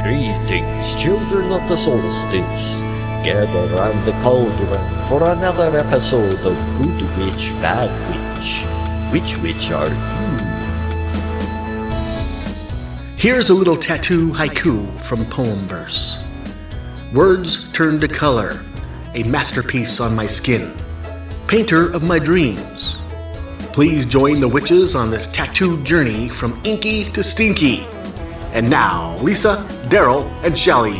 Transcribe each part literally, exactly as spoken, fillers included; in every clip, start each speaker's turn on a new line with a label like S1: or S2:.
S1: Greetings, children of the solstice. Gather round the cauldron for another episode of Good Witch, Bad Witch. Which witch are you?
S2: Here's a little tattoo haiku from poem verse. Words turn to color, a masterpiece on my skin. Painter of my dreams. Please join the witches on this tattoo journey from inky to stinky. And now, Lisa, Daryl, and Shelly.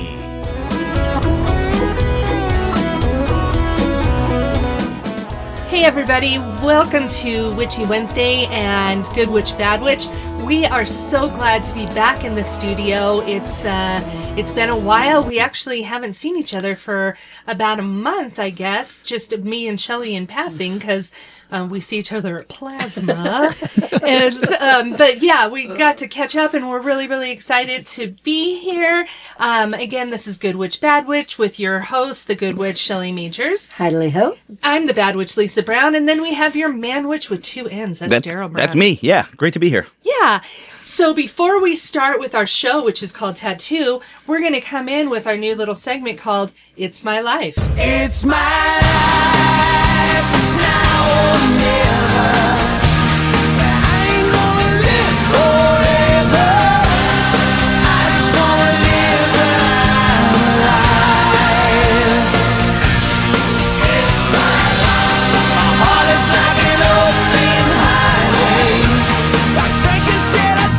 S3: Hey everybody, welcome to Witchy Wednesday and Good Witch, Bad Witch. We are so glad to be back in the studio. It's uh, it's been a while. We actually haven't seen each other for about a month, I guess. Just me and Shelly in passing, because um, we see each other at Plasma. and, um, but yeah, we got to catch up, and we're really, really excited to be here. Um, again, this is Good Witch, Bad Witch with your host, the Good Witch, Shelly Majors.
S4: Hi, ho.
S3: I'm the Bad Witch, Lisa Brown, and then we have your Man Witch with two N's. That's,
S5: that's
S3: Daryl Brown.
S5: That's me. Yeah, great to be here.
S3: Yeah. So before we start with our show, which is called Tattoo, we're going to come in with our new little segment called It's My Life.
S6: It's my life. It's now or never. I ain't gonna live forever. I just wanna live when I'm alive. It's my life. My heart is like an open highway. Like Franklin said, I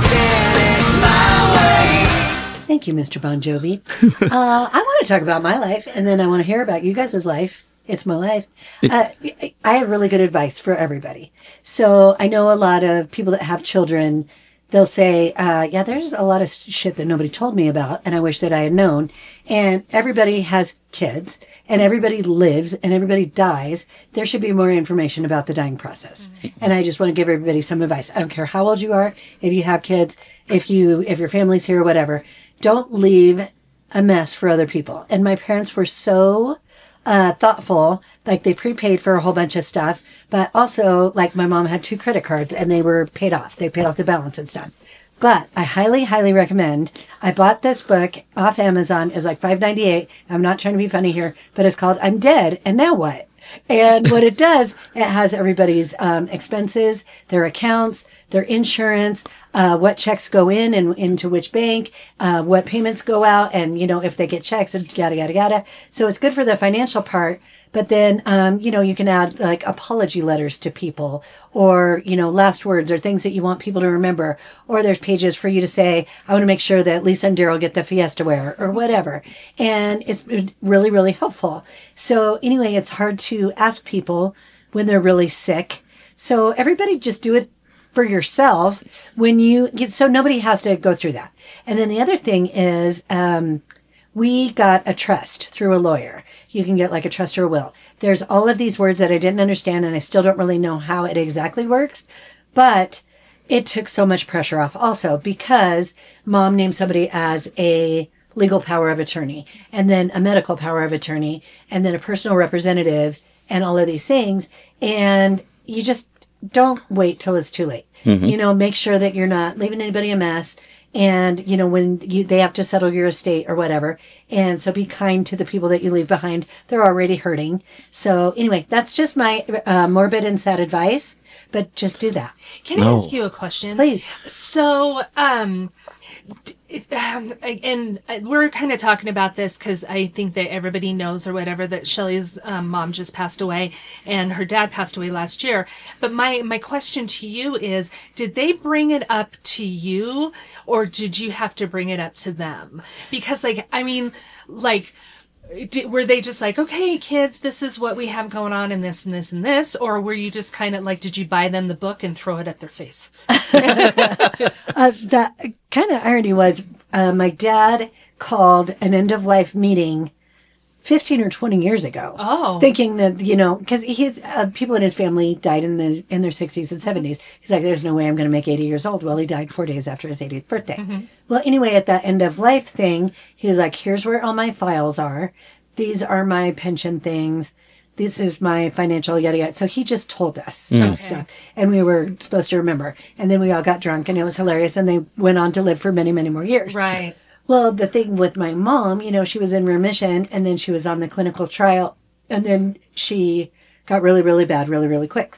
S6: did it my way.
S4: Thank you, Mister Bon Jovi. uh, I want to talk about my life, and then I want to hear about you guys' life. It's my life. Uh, I have really good advice for everybody. So I know a lot of people that have children, they'll say, uh, yeah, there's a lot of shit that nobody told me about, and I wish that I had known. And everybody has kids, and everybody lives, and everybody dies. There should be more information about the dying process. Mm-hmm. And I just want to give everybody some advice. I don't care how old you are, if you have kids, if you, if your family's here, whatever. Don't leave a mess for other people. And my parents were so uh, thoughtful, like they prepaid for a whole bunch of stuff, but also like my mom had two credit cards and they were paid off. They paid off the balance and stuff. But I highly, highly recommend. I bought this book off Amazon. It was like five ninety-eight. I'm not trying to be funny here, but it's called I'm Dead and Now What? And what it does, it has everybody's um, expenses, their accounts, their insurance, uh, what checks go in and into which bank, uh, what payments go out, and, you know, if they get checks, and yada, yada, yada. So it's good for the financial part. But then, um, you know, you can add like apology letters to people or, you know, last words or things that you want people to remember. Or there's pages for you to say, I want to make sure that Lisa and Daryl get the Fiesta wear or whatever. And it's really, really helpful. So anyway, it's hard to ask people when they're really sick. So everybody just do it for yourself when you get, so nobody has to go through that. And then the other thing is, um, we got a trust through a lawyer. You can get like a trust or a will. There's all of these words that I didn't understand, and I still don't really know how it exactly works. But it took so much pressure off also because mom named somebody as a legal power of attorney, and then a medical power of attorney, and then a personal representative, and all of these things. And you just don't wait till it's too late. Mm-hmm. You know, make sure that you're not leaving anybody a mess. And, you know, when you, they have to settle your estate or whatever. And so be kind to the people that you leave behind. They're already hurting. So anyway, that's just my uh, morbid and sad advice, but just do that.
S3: Can I
S5: No.
S3: ask you a question?
S4: Please.
S3: So, um, it, um, and we're kind of talking about this because I think that everybody knows or whatever that Shelly's um, mom just passed away and her dad passed away last year. But my, my question to you is, did they bring it up to you or did you have to bring it up to them? Because like, I mean, like, Did, were they just like, okay, kids, this is what we have going on and this and this and this? Or were you just kind of like, did you buy them the book and throw it at their face?
S4: uh, the kind of irony was uh, my dad called an end of life meeting fifteen or twenty years ago.
S3: Oh.
S4: Thinking that, you know, because he had, uh, people in his family died in the in their sixties and seventies. He's like, there's no way I'm going to make eighty years old. Well, he died four days after his eightieth birthday. Mm-hmm. Well, anyway, at that end of life thing, he was like, here's where all my files are. These are my pension things. This is my financial yada yada. So he just told us
S5: Mm.
S4: that
S3: Okay.
S4: stuff. And we were supposed to remember. And then we all got drunk and it was hilarious. And they went on to live for many, many more years.
S3: Right.
S4: Well, the thing with my mom, you know, she was in remission and then she was on the clinical trial and then she got really, really bad really, really quick.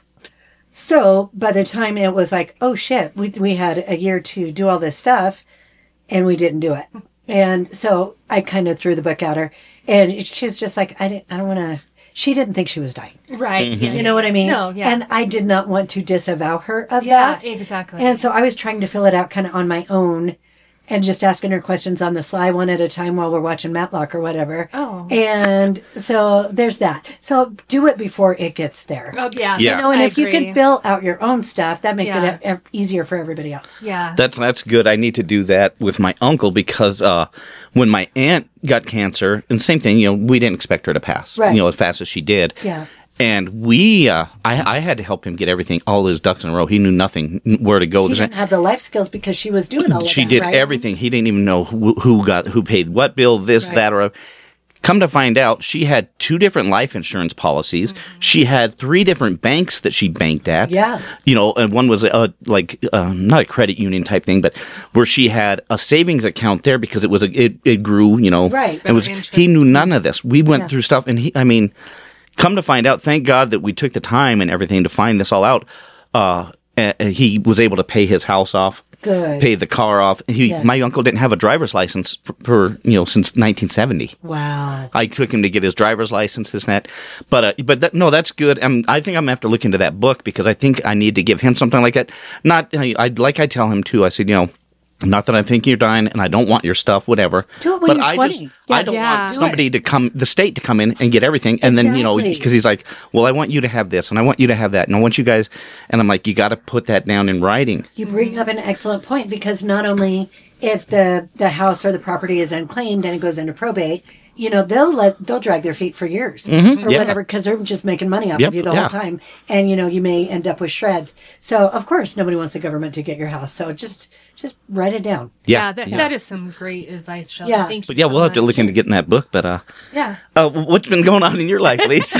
S4: So by the time it was like, oh shit, we, we had a year to do all this stuff and we didn't do it. And so I kind of threw the book at her and she's just like, I didn't, I don't want to, she didn't think she was dying.
S3: Right.
S5: Mm-hmm.
S3: Yeah,
S4: You know what I mean?
S3: No, yeah.
S4: And I did not want to disavow her of
S3: Yeah,
S4: that.
S3: exactly.
S4: And so I was trying to fill it out kind of on my own and just asking her questions on the sly one at a time while we're watching Matlock or whatever.
S3: Oh.
S4: And so there's that. So do it before it gets there.
S3: Oh, yeah.
S5: Yeah.
S4: You know, and
S3: I
S4: if you
S3: agree.
S4: can fill out your own stuff, that makes
S3: Yeah.
S4: it e- e- easier for everybody else.
S3: Yeah.
S5: That's that's good. I need to do that with my uncle because uh, when my aunt got cancer, and same thing, you know, we didn't expect her to pass,
S4: Right.
S5: you know, as fast as she did.
S4: Yeah.
S5: And we, uh, I, I had to help him get everything, all his ducks in a row. He knew nothing, where to go.
S4: He didn't have the life skills because she was doing all of
S5: She
S4: that,
S5: did
S4: right?
S5: everything. He didn't even know who, who got who paid what bill, this,
S4: Right.
S5: that, or. Come to find out, she had two different life insurance policies.
S4: Mm-hmm.
S5: She had three different banks that she banked at.
S4: Yeah.
S5: You know, and one was a, like uh, not a credit union type thing, but where she had a savings account there because it was a, it, it grew. You know,
S4: Right.
S5: It was
S3: Better interest.
S5: he knew none of this. We went
S4: Yeah.
S5: through stuff, and he. I mean, come to find out, thank God that we took the time and everything to find this all out. Uh, uh, he was able to pay his house off.
S4: Good.
S5: Pay the car off. He,
S4: Yeah.
S5: My uncle didn't have a driver's license for, for you know since nineteen seventy.
S4: Wow.
S5: I took him to get his driver's license, this and that. But uh, but that, no, that's good. Um, I think I'm gonna have to look into that book because I think I need to give him something like that. Not I, I like I tell him too. I said, you know, not that I think you're dying and I don't want your stuff, whatever.
S4: Do it when
S5: but
S4: you're
S5: I
S4: twenty.
S5: Just,
S4: Yeah,
S5: I don't
S3: yeah.
S5: want
S3: Do
S5: somebody to come, the state to come in and get everything, and then you know
S4: Exactly.
S5: because he's like, well, I want you to have this and I want you to have that and I want you guys, and I'm like, you got to put that down in writing.
S4: You bring up an excellent point because not only if the, the house or the property is unclaimed and it goes into probate, you know, they'll let they'll drag their feet for years or
S5: yeah.
S4: whatever because they're just making money off
S5: Yep,
S4: of you the
S5: yeah.
S4: whole time, and you know you may end up with shreds. So of course nobody wants the government to get your house. So just just write it down.
S3: Yeah,
S5: Yeah,
S3: that,
S5: yeah.
S3: that is some great advice, Shelly.
S4: Yeah.
S3: Thank you.
S5: But yeah,
S3: so
S5: we'll have to
S3: much.
S5: look into getting that book. But uh,
S3: Yeah.
S5: uh what's been going on in your life, Lisa?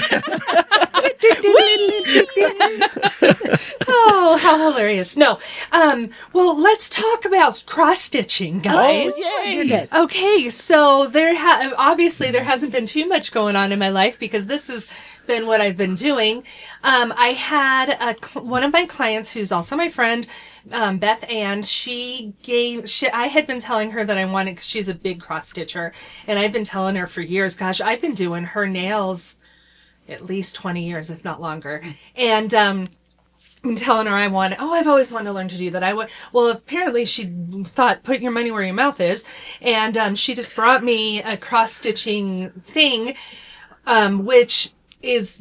S3: Oh, how hilarious. No. Um, well, let's talk about cross stitching, guys.
S4: Oh, yay. Goodness.
S3: Okay, so there ha- obviously there hasn't been too much going on in my life because this has been what I've been doing. Um, I had a cl- one of my clients who's also my friend, um, Beth Ann. She gave. She, I had been telling her that I wanted. Cause she's a big cross stitcher, and I've been telling her for years. Gosh, I've been doing her nails at least twenty years, if not longer, and um. I'm telling her I want, oh, I've always wanted to learn to do that. I would, well, apparently she thought, put your money where your mouth is. And, um, she just brought me a cross stitching thing, um, which is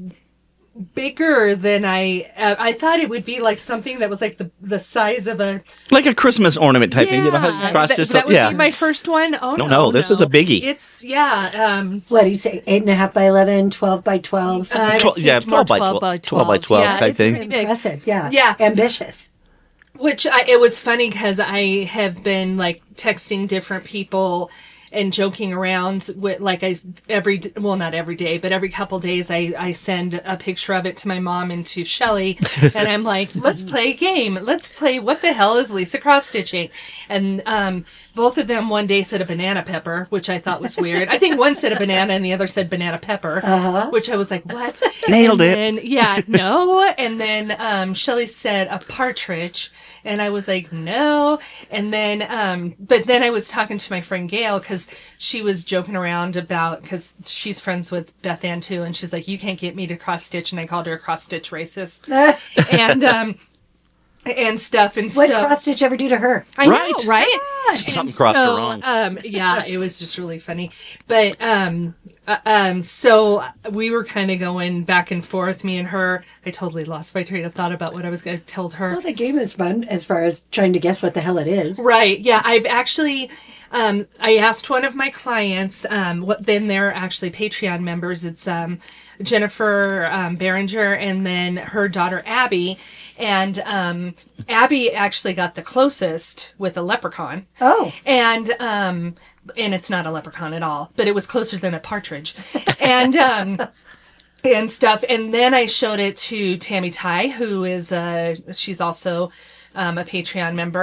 S3: bigger than I, uh, I thought it would be like something that was like the, the size of a,
S5: Like a Christmas ornament type thing, you know, how you cross
S3: that,
S5: stitch
S3: that
S5: up-
S3: would
S5: yeah.
S3: be my first one. Oh,
S5: No,
S3: no,
S5: no, this is a biggie.
S3: It's, yeah, um,
S4: What do you say? Eight and a half by eleven, twelve by twelve. something
S3: Uh,
S4: like
S5: Twelve-
S3: it's
S5: yeah,
S3: more
S5: twelve by twelve,
S3: by
S5: twelve by twelve
S3: Yeah,
S5: type
S3: it's
S5: thing.
S3: pretty
S4: that.
S3: big.
S4: Impressive. Yeah.
S3: Yeah.
S4: Ambitious.
S3: Which I, it was funny because I have been like texting different people and joking around with like I every d- well not every day but every couple days I I send a picture of it to my mom and to Shelly and I'm like, let's play a game, let's play what the hell is Lisa cross stitching, and um both of them one day said a banana pepper, which I thought was weird. I think one said a banana and the other said banana pepper, uh-huh. which I was like, what?
S5: Nailed
S3: and
S5: it.
S3: Then, yeah, no. And then um, Shelly said a partridge, and I was like, no. And then, um, but then I was talking to my friend Gail because she was joking around about, because she's friends with Beth Ann too, and she's like, you can't get me to cross stitch, and I called her a cross stitch racist, and um, and stuff. And
S4: What
S3: so
S4: cross stitch ever do to her?
S3: I
S5: Right.
S3: know, right?
S5: Something
S3: And
S5: crossed her
S3: so,
S5: wrong.
S3: Um, yeah, it was just really funny. But um, uh, um, so we were kind of going back and forth, me and her. I totally lost my train of thought about what I was going to tell her.
S4: Well, the game is fun as far as trying to guess what the hell it is.
S3: Right. Yeah. I've actually, um, I asked one of my clients, um, what then they're actually Patreon members. It's, um, Jennifer, um, Behringer and then her daughter, Abby. And, um, Abby actually got the closest with a leprechaun.
S4: Oh.
S3: And, um, and it's not a leprechaun at all, but it was closer than a partridge. And, um, and stuff. And then I showed it to Tammy Ty, who is, uh, she's also, um, a Patreon member.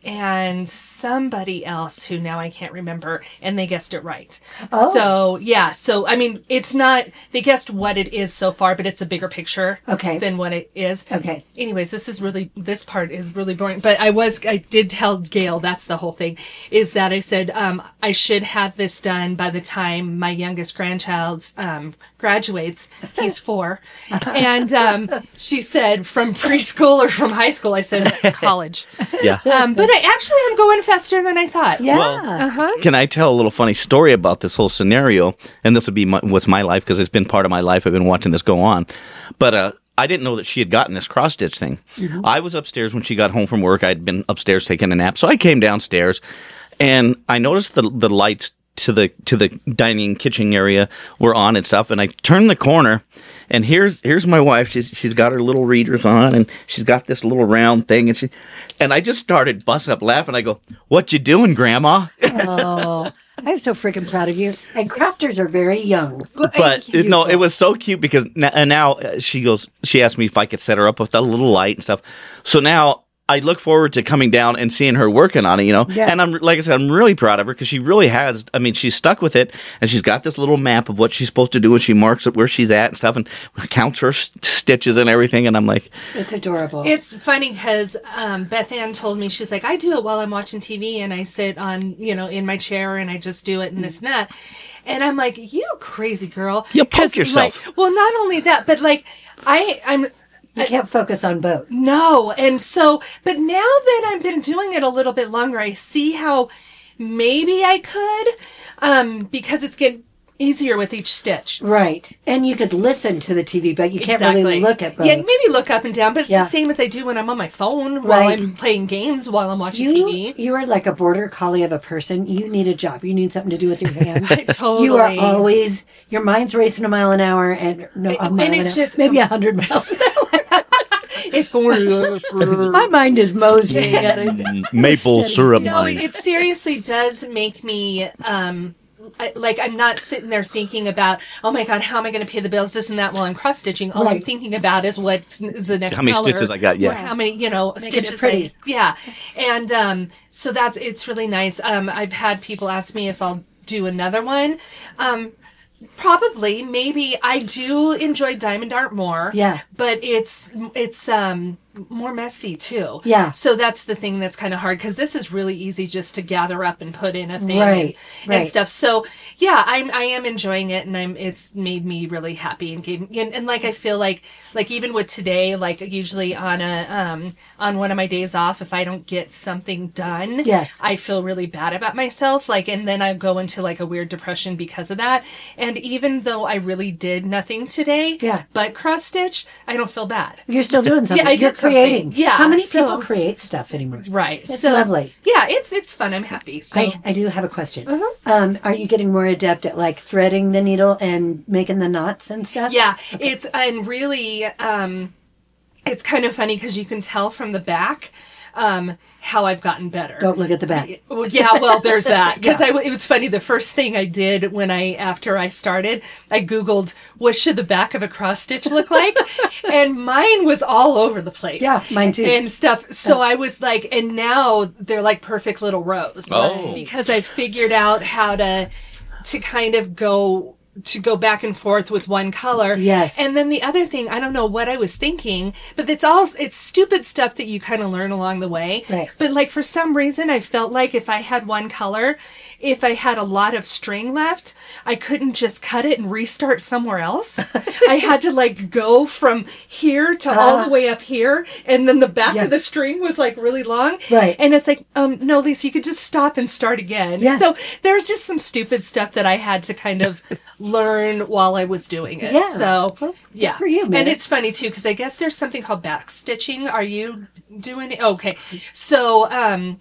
S3: and somebody else who now I can't remember, and they guessed it right.
S4: Oh.
S3: So, yeah. So, I mean, it's not, they guessed what it is so far, but it's a bigger picture
S4: Okay.
S3: than what it is.
S4: Okay.
S3: Anyways, this is really, this part is really boring, but I was, I did tell Gail, that's the whole thing, is that I said, um, I should have this done by the time my youngest grandchild, um, graduates. He's four. And, um, she said, from preschool or from high school? I said, college.
S5: Yeah.
S3: Um, but I actually am going faster than I thought.
S4: Yeah.
S3: Uh-huh.
S5: Can I tell a little funny story about this whole scenario? And this would be my, what's my life because it's been part of my life. I've been watching this go on. But uh, I didn't know that she had gotten this cross stitch thing. Mm-hmm. I was upstairs when she got home from work. I'd been upstairs taking a nap, so I came downstairs, and I noticed the the lights to the to the dining kitchen area were on and stuff. And I turned the corner, and here's here's my wife. She's she's got her little readers on, and she's got this little round thing, and she and I just started busting up laughing. I go, "What you doing, Grandma?"
S4: Oh, I'm so freaking proud of you. And crafters are very young.
S5: But it, no, it was so cute because n- and now uh, she goes. She asked me if I could set her up with a little light and stuff. So now I look forward to coming down and seeing her working on it. You know,
S4: Yeah.
S5: and I'm like I said, I'm really proud of her because she really has. I mean, she's stuck with it, and she's got this little map of what she's supposed to do, and she marks it where she's at and stuff, and counts her s- stitches and everything. And I'm like,
S4: It's adorable.
S3: It's funny because um, Beth Ann told me, she's like, I do it while I'm watching T V and I sit on, you know, in my chair and I just do it and this and that. And I'm like, you crazy girl.
S5: You poke
S3: 'Cause,
S5: yourself.
S3: Like, well, not only that, but like, I, I'm,
S4: you can't focus on both.
S3: no. And so, but now that I've been doing it a little bit longer, I see how maybe I could, um, because it's getting easier with each stitch.
S4: Right. And you could listen to the T V, but you can't really look at both.
S3: Yeah, maybe look up and down, but it's
S4: Yeah.
S3: the same as I do when I'm on my phone while
S4: Right.
S3: I'm playing games while I'm watching
S4: You,
S3: T V.
S4: you are like a border collie of a person. You need a job. You need something to do with your hands.
S3: Totally.
S4: You are always, your mind's racing a mile an hour and no, a
S3: And
S4: mile
S3: it
S4: an hour,
S3: just-
S4: maybe a hundred miles an hour.
S3: It's going.
S4: My mind is moseying at it.
S5: maple
S4: Steady.
S5: syrup
S3: No,
S5: mind.
S3: it seriously does make me um I, like I'm not sitting there thinking about, oh my god, how am I going to pay the bills, this and that while I'm cross stitching. All I'm
S4: Right.
S3: thinking about is what is the next
S5: How many
S3: color,
S5: stitches I got, yeah.
S3: or how many you know
S4: Making it
S3: stitches.
S4: pretty.
S3: I, yeah, and um, so that's it's really nice. Um, I've had people ask me if I'll do another one. Um, probably, maybe. I do enjoy Diamond Art more.
S4: Yeah.
S3: but it's it's um more messy too.
S4: Yeah.
S3: So that's the thing that's kind of hard because this is really easy just to gather up and put in a thing
S4: Right,
S3: and,
S4: right.
S3: and stuff. So yeah, I'm I am enjoying it, and I'm it's made me really happy and gave, and, and like I feel like like even with today, like usually on a um on one of my days off, if I don't get something done,
S4: Yes.
S3: I feel really bad about myself. Like, and then I go into like a weird depression because of that. And even though I really did nothing today,
S4: Yeah.
S3: but cross stitch, I don't feel bad.
S4: You're still doing something.
S3: I
S4: You're
S3: did something.
S4: creating.
S3: Yeah,
S4: How many
S3: so-
S4: people create stuff anymore?
S3: Right.
S4: It's
S3: so,
S4: lovely.
S3: Yeah, it's it's fun. I'm happy. So
S4: I, I do have a question.
S3: Uh-huh.
S4: Um, are you getting more adept at like threading the needle and making the knots and stuff?
S3: yeah, it's and really um it's kind of funny because you can tell from the back um how I've gotten better.
S4: Don't look at the back.
S3: Well, yeah, well, there's that. Because I it was funny. The first thing I did when I, after I started, I Googled, what should the back of a cross stitch look like? And mine was all over the place.
S4: Yeah, mine too.
S3: And stuff. So I was like, and now they're like perfect little rows.
S5: Oh.
S3: Because I figured out how to, to kind of go, to go back and forth with one color.
S4: Yes.
S3: And then the other thing, I don't know what I was thinking, but it's all, it's stupid stuff that you kind of learn along the way.
S4: Right.
S3: But like for some reason, I felt like if I had one color, if I had a lot of string left, I couldn't just cut it and restart somewhere else. I had to like go from here to all the way up here. And then the back
S4: Yeah.
S3: of the string was like really long.
S4: Right.
S3: And it's like, um, no, Lisa, you could just stop and start again.
S4: Yes.
S3: So there's just some stupid stuff that I had to kind of learn while I was doing it.
S4: Yeah.
S3: So,
S4: Well, good
S3: yeah.
S4: for you, man.
S3: And it's funny too, because I guess there's something called back stitching. Are you doing it? Okay. So, um,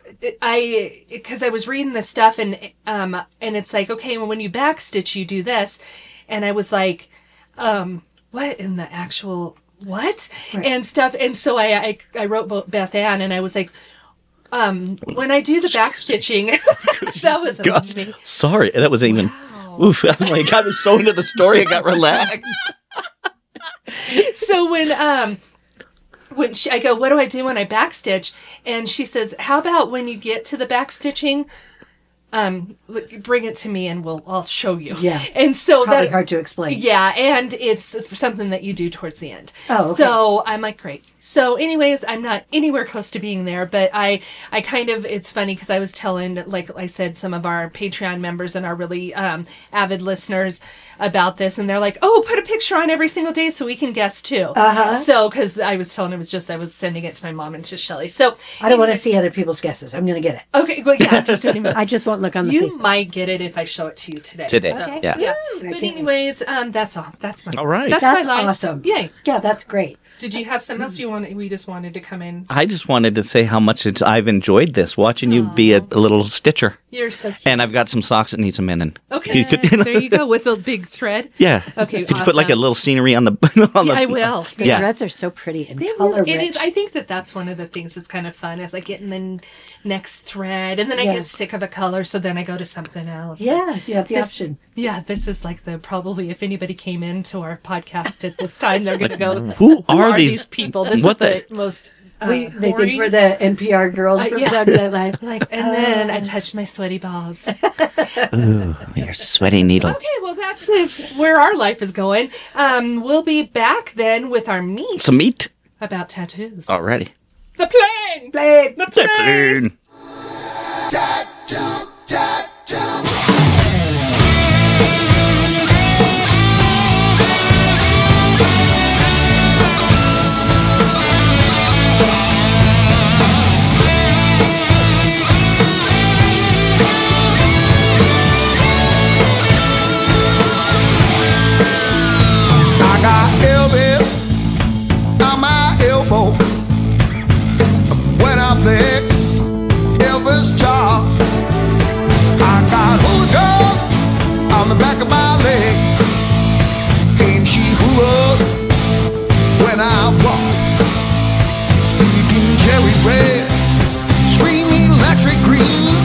S3: I, because I was reading this stuff and, um, and it's like, okay, well, when you back stitch, you do this. And I was like, um, what in the actual, what? And stuff. And so I, I, I wrote Bo- Beth Ann and I was like, um, when I do the back stitching, that was
S5: God,
S3: amazing.
S5: sorry, that was even. Oof, I'm like, I was so into the story, I got relaxed.
S3: So when, um, when she, I go, what do I do when I backstitch? And she says, how about when you get to the backstitching, um, bring it to me and we'll I'll show you.
S4: Yeah.
S3: And so
S4: Probably
S3: that
S4: hard to explain.
S3: Yeah, and it's something that you do towards the end.
S4: Oh, okay.
S3: So I'm like, great. So anyways, I'm not anywhere close to being there, but I, I kind of, it's funny because I was telling, like I said, some of our Patreon members and our really um, avid listeners about this, and they're like, oh, put a picture on every single day so we can guess too.
S4: Uh-huh.
S3: So, because I was telling, it was just, I was sending it to my mom and to Shelly. So
S4: I don't want to
S3: anyways-
S4: see other people's guesses. I'm going to get it.
S3: Okay, well, yeah, just don't even.
S4: I just won't look on the
S3: You
S4: Facebook.
S3: might get it if I show it to you today.
S5: Today.
S3: So,
S4: Okay.
S5: Yeah.
S3: Yeah.
S4: I
S3: But
S4: can't wait.
S3: anyways, um, that's all. That's my.
S5: All right.
S3: That's,
S4: That's
S3: my life.
S4: awesome.
S3: Yay.
S4: Yeah, that's great.
S3: Did you have something else you wanted? We just wanted to come in.
S5: I just wanted to say how much it's, I've enjoyed this, watching you be a, a little stitcher.
S3: You're so cute.
S5: And I've got some socks that need some mending.
S3: Okay.
S5: You could-
S3: There you go with a big thread.
S5: yeah.
S3: Okay,
S5: Could you put like a
S3: awesome.
S5: little scenery on the on
S3: Yeah,
S5: the
S3: I will.
S4: The
S5: Yeah.
S4: threads are so pretty and
S3: They
S4: color
S3: will- It
S4: rich.
S3: is. I think that that's one of the things that's kind of fun is like getting the next thread, and then I
S4: Yeah.
S3: get sick of a color, so then I go to something else.
S4: Yeah, you have the
S3: This-
S4: option.
S3: Yeah, this is like the probably if anybody came into our podcast at this time, they're going to go,
S5: Who are these-
S3: people? This
S5: what
S3: is the,
S5: the-
S3: most. Uh,
S4: We, they
S3: boring-
S4: think we're the N P R girls
S3: Uh,
S4: from
S3: yeah.
S4: Saturday Night Live. Like,
S3: And then I touched my sweaty balls.
S5: your sweaty needle.
S3: Okay, well, that's is where our life is going. Um, we'll be back then with our meat
S5: Some meat
S3: about tattoos.
S5: already.
S3: The plane!
S4: Babe.
S3: The plane!
S6: Tattoo, tattoo. I got Elvis on my elbow when I fix Elvis jobs. I got hooligans on the back of my leg. Ain't she hooligans when I walk? Speaking cherry red, screaming electric green.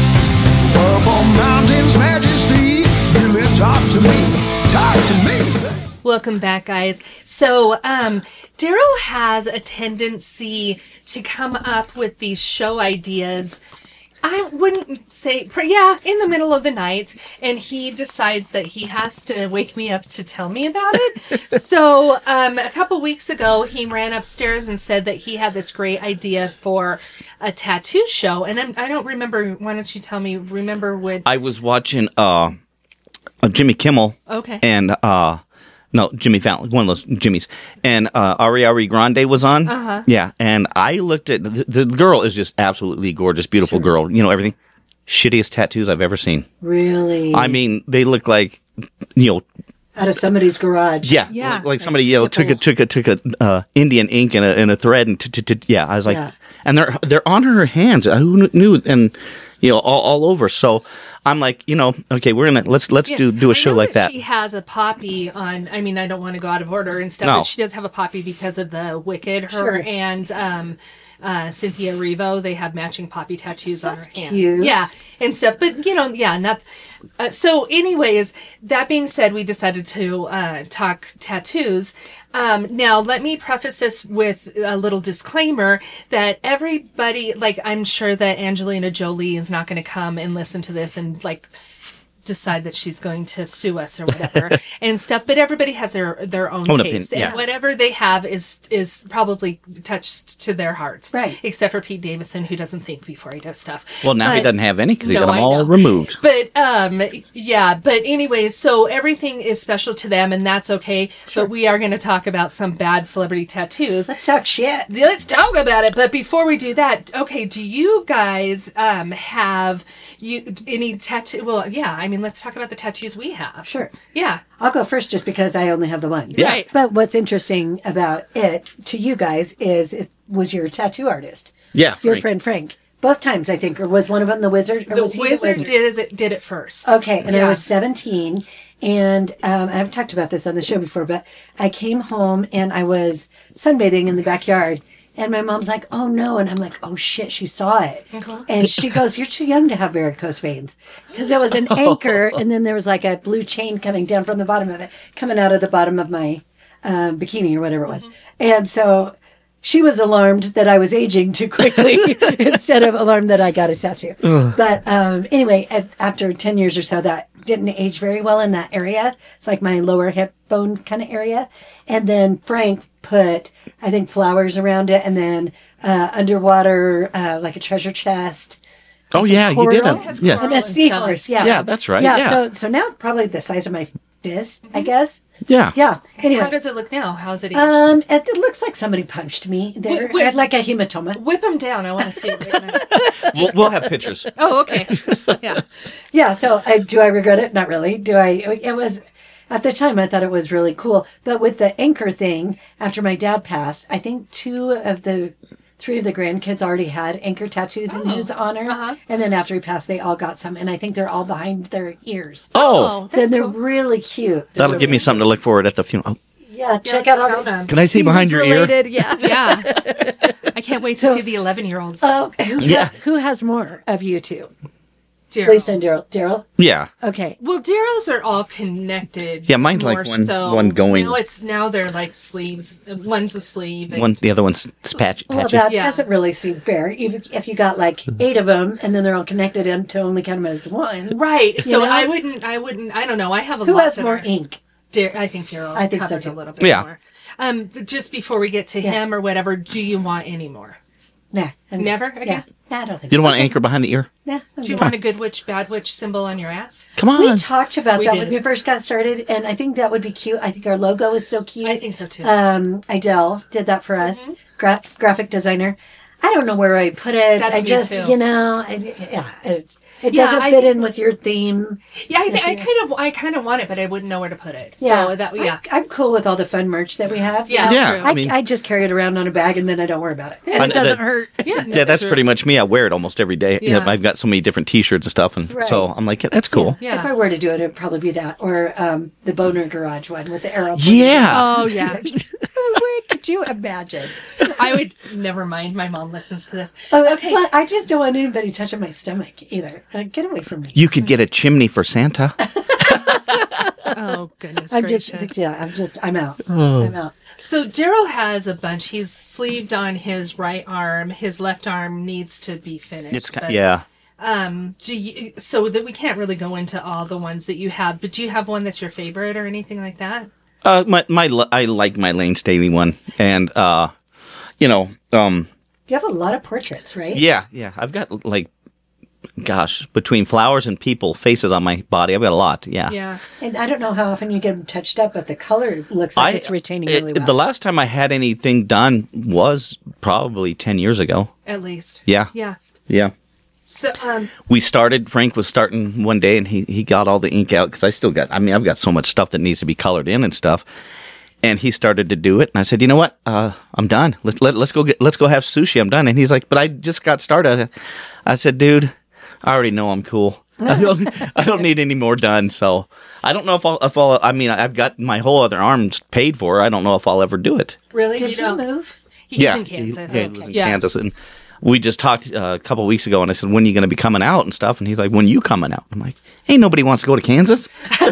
S6: Purple mountains majesty, really talk to me, talk to me.
S3: Welcome back, guys. So, um, Daryl has a tendency to come up with these show ideas. I wouldn't say, yeah, in the middle of the night, and he decides that he has to wake me up to tell me about it. So, um, a couple weeks ago, he ran upstairs and said that he had this great idea for a tattoo show, and I'm, I don't remember. Why don't you tell me? Remember what?
S5: I was watching uh, uh Jimmy Kimmel.
S3: Okay.
S5: And uh no, Jimmy Fallon, one of those Jimmys. And uh, Ariana Grande was on.
S3: Uh-huh.
S5: Yeah. And I looked at the, the girl is just absolutely gorgeous, beautiful girl. You know, everything. Shittiest tattoos I've ever seen.
S4: Really?
S5: I mean, they look like, you know,
S4: Out of somebody's garage.
S5: yeah,
S3: Yeah,
S5: like, like somebody, you know, took a
S3: stipple.
S5: took a took a uh, Indian ink and a, and a thread and t- t- t- yeah, I was like,
S4: Yeah.
S5: and they're they're on her hands. Who knew? And you know, all, all over. So I'm like, you know, okay, we're gonna let's let's
S3: Yeah.
S5: do do a
S3: I
S5: show
S3: know
S5: like that.
S3: She has a poppy on. I mean, I don't want to go out of order and stuff,
S5: No.
S3: but she does have a poppy because of the Wicked. Her
S4: Sure.
S3: and um, uh, Cynthia Erivo, they have matching poppy tattoos
S4: That's
S3: on her hands.
S4: cute.
S3: Yeah, and stuff. But you know, yeah, not. Uh, so, anyways, that being said, we decided to uh, talk tattoos. Um, now, let me preface this with a little disclaimer that everybody, like, I'm sure that Angelina Jolie is not going to come and listen to this and like decide that she's going to sue us or whatever and stuff, but everybody has their their own,
S5: Own
S3: taste,
S5: opinion,
S3: and
S5: yeah.
S3: whatever they have is is probably touched to their hearts,
S4: Right.
S3: except for Pete Davidson, who doesn't think before he does stuff.
S5: Well, now he
S3: But-
S5: doesn't have any because he
S3: No,
S5: got them
S3: I
S5: all
S3: know.
S5: removed.
S3: But um, yeah. But anyways, so everything is special to them, and that's okay. But we are going to talk about some bad celebrity tattoos.
S4: Let's talk shit.
S3: Let's talk about it. But before we do that, okay, do you guys um have you any tattoo? Well, yeah. I mean, let's talk about the tattoos we have.
S4: Sure.
S3: Yeah.
S4: I'll go first just because I only have the one.
S3: Yeah. Right.
S4: But what's interesting about it to you guys is it was your tattoo artist.
S5: Yeah,
S4: Your
S5: Frank.
S4: friend Frank. Both times, I think. Or was one of them the wizard? Or
S3: The
S4: was he
S3: wizard,
S4: the wizard?
S3: did it did it first.
S4: Okay, and I
S3: Yeah.
S4: was seventeen, and um, I've talked about this on the show before, but I came home and I was sunbathing in the backyard, and my mom's like, "Oh no," and I'm like, "Oh shit, she saw it," and she goes, "You're too young to have varicose veins," because there was an anchor, and then there was like a blue chain coming down from the bottom of it, coming out of the bottom of my um, bikini or whatever it was, and so. she was alarmed that I was aging too quickly instead of alarmed that I got a tattoo. But um, anyway, at, after ten years or so, that didn't age very well in that area. It's like my lower hip bone kind of area. And then Frank put, I think, flowers around it, and then uh, underwater, uh, like a treasure chest.
S5: Oh,
S4: some
S5: yeah, you
S4: coral.
S5: did.
S3: It has
S5: A, yeah.
S3: coral.
S4: And a
S3: and stuff.
S4: seahorse, yeah.
S5: Yeah, that's right.
S4: Yeah,
S5: Yeah.
S4: so so now it's probably the size of my fist, I guess.
S5: Yeah.
S4: Yeah. Anyway.
S3: How does it look now? How's it?
S4: Um, it, it looks like somebody punched me there.
S3: Wait, wait.
S4: I had like a hematoma.
S3: Whip them down. I want to see it. Right now.
S5: We'll, we'll have pictures.
S3: Oh, okay. Yeah.
S4: Yeah. So I, do I regret it? Not really. Do I? It was, at the time I thought it was really cool. But with the anchor thing, after my dad passed, I think two of the, three of the grandkids already had anchor tattoos in
S3: Oh.
S4: his honor.
S3: Uh-huh.
S4: And then after he passed, they all got some. And I think they're all behind their ears.
S5: Oh,
S3: Oh,
S4: Then
S3: that's
S4: they're
S3: cool.
S4: really cute.
S5: that'll give me something to look forward at the funeral. Oh,
S4: Yeah. Check
S3: let's
S4: out all
S3: count
S4: the
S3: them.
S5: can I see behind your ear?
S4: related. Yeah.
S3: Yeah. I can't wait to
S4: So-
S3: see the eleven-year-olds.
S4: Oh, who,
S5: Yeah.
S4: who has more of you two?
S3: Daryl.
S4: Lisa and Daryl. Daryl?
S5: Yeah.
S4: Okay.
S3: Well, Daryl's are all connected.
S5: Yeah, mine's like
S3: more
S5: one-
S3: so.
S5: one going-
S3: Now it's now they're like sleeves. One's a sleeve. and-
S5: One, the other one's patch,
S4: Well,
S5: patchy.
S4: that
S3: Yeah.
S4: doesn't really seem fair. Even if you got like eight of them and then they're all connected and to only count them as one.
S3: Right. So
S4: know?
S3: I wouldn't. I wouldn't. I don't know. I have a
S4: Who
S3: lot
S4: has
S3: that
S4: more
S3: are-
S4: ink?
S3: Dar- I think Daryl
S4: I think so,
S3: covers
S4: too.
S3: a little bit
S5: Yeah.
S3: more. Um, but just before we get to
S4: Yeah.
S3: him or whatever, do you want any more?
S4: Nah. I'm-
S3: Never
S4: Yeah.
S3: again?
S4: Nah, I don't think
S5: You don't
S4: so.
S5: want an anchor behind the ear?
S4: Nah, I'm
S3: Do you
S4: good.
S3: want a good witch, bad witch symbol on your ass?
S5: Come on.
S4: We talked about
S3: We
S4: that
S3: did.
S4: when we first got started, and I think that would be cute. I think our logo is so cute.
S3: I think so too.
S4: Um, Idel did that for us, Gra- graphic designer. I don't know where I put it.
S3: That's
S4: I
S3: me
S4: just,
S3: too.
S4: you know, I, yeah, it, it
S3: Yeah,
S4: doesn't
S3: I
S4: fit
S3: think-
S4: in with your theme.
S3: yeah, I,
S4: Yes,
S3: th- I
S4: yeah.
S3: kind of, I kind of want it, but I wouldn't know where to put it. So
S4: Yeah,
S3: that, yeah,
S4: I'm, I'm cool with all the fun merch that we have. you
S3: yeah,
S4: know?
S5: Yeah,
S3: true.
S5: I
S4: I,
S5: mean-
S4: I just carry it around on a bag and then I don't worry about it. And
S5: I
S4: it
S5: know
S4: doesn't
S5: that-
S4: hurt.
S3: yeah,
S5: Yeah, that's
S3: true.
S5: pretty much me. I wear it almost every day.
S3: Yeah.
S5: I've got so many different T-shirts and stuff, and
S4: Right.
S5: so I'm like, yeah, that's cool.
S3: Yeah.
S4: If I were to do it, it'd probably be that. Or um, the Boner Garage one with the arrow.
S5: Yeah.
S3: Oh yeah,
S4: Where could you imagine?
S3: I would never mind. My mom listens to this.
S4: Oh,
S3: Okay.
S4: Well, I just don't want anybody touching my stomach either. Uh, get away from me.
S5: You could get a chimney for Santa.
S3: Oh goodness
S4: I'm
S3: gracious.
S4: just, yeah, I'm just, I'm out. I'm out.
S3: So Daryl has a bunch. He's sleeved on his right arm. His left arm needs to be finished.
S5: It's kind
S3: but,
S5: yeah.
S3: Um. Do you, so that we can't really go into all the ones that you have, but do you have one that's your favorite or anything like that?
S5: Uh, my my I like my Lane Staley one, and uh, you know, um,
S4: You have a lot of portraits, right?
S5: yeah, yeah. I've got like, gosh, between flowers and people, faces on my body. I've got a lot. Yeah.
S3: Yeah.
S4: And I don't know how often you get them touched up, but the color looks like it's retaining
S5: it-
S4: really well.
S5: The last time I had anything done was probably ten years ago.
S3: At least.
S5: Yeah.
S3: Yeah.
S5: Yeah.
S3: So um.
S5: We started, Frank was starting one day and he, he got all the ink out because I still got, I mean, I've got so much stuff that needs to be colored in and stuff. And he started to do it. And I said, you know what? Uh, I'm done. Let's, let, let's go get, let's go have sushi. I'm done. And he's like, but I just got started. I said, dude, I already know I'm cool. I don't, I don't need any more done. So I don't know if I'll, if I'll, I mean, I've got my whole other arms paid for. I don't know if I'll ever do it.
S3: Really?
S4: Did
S3: you
S4: you
S3: don't?
S4: move?
S3: He's
S5: yeah.
S3: in Kansas.
S5: He, yeah, he was in
S3: Yeah.
S5: Kansas. And we just talked uh, a couple weeks ago and I said, when are you going to be coming out and stuff? And he's like, when you coming out? I'm like, hey, nobody wants to go to Kansas.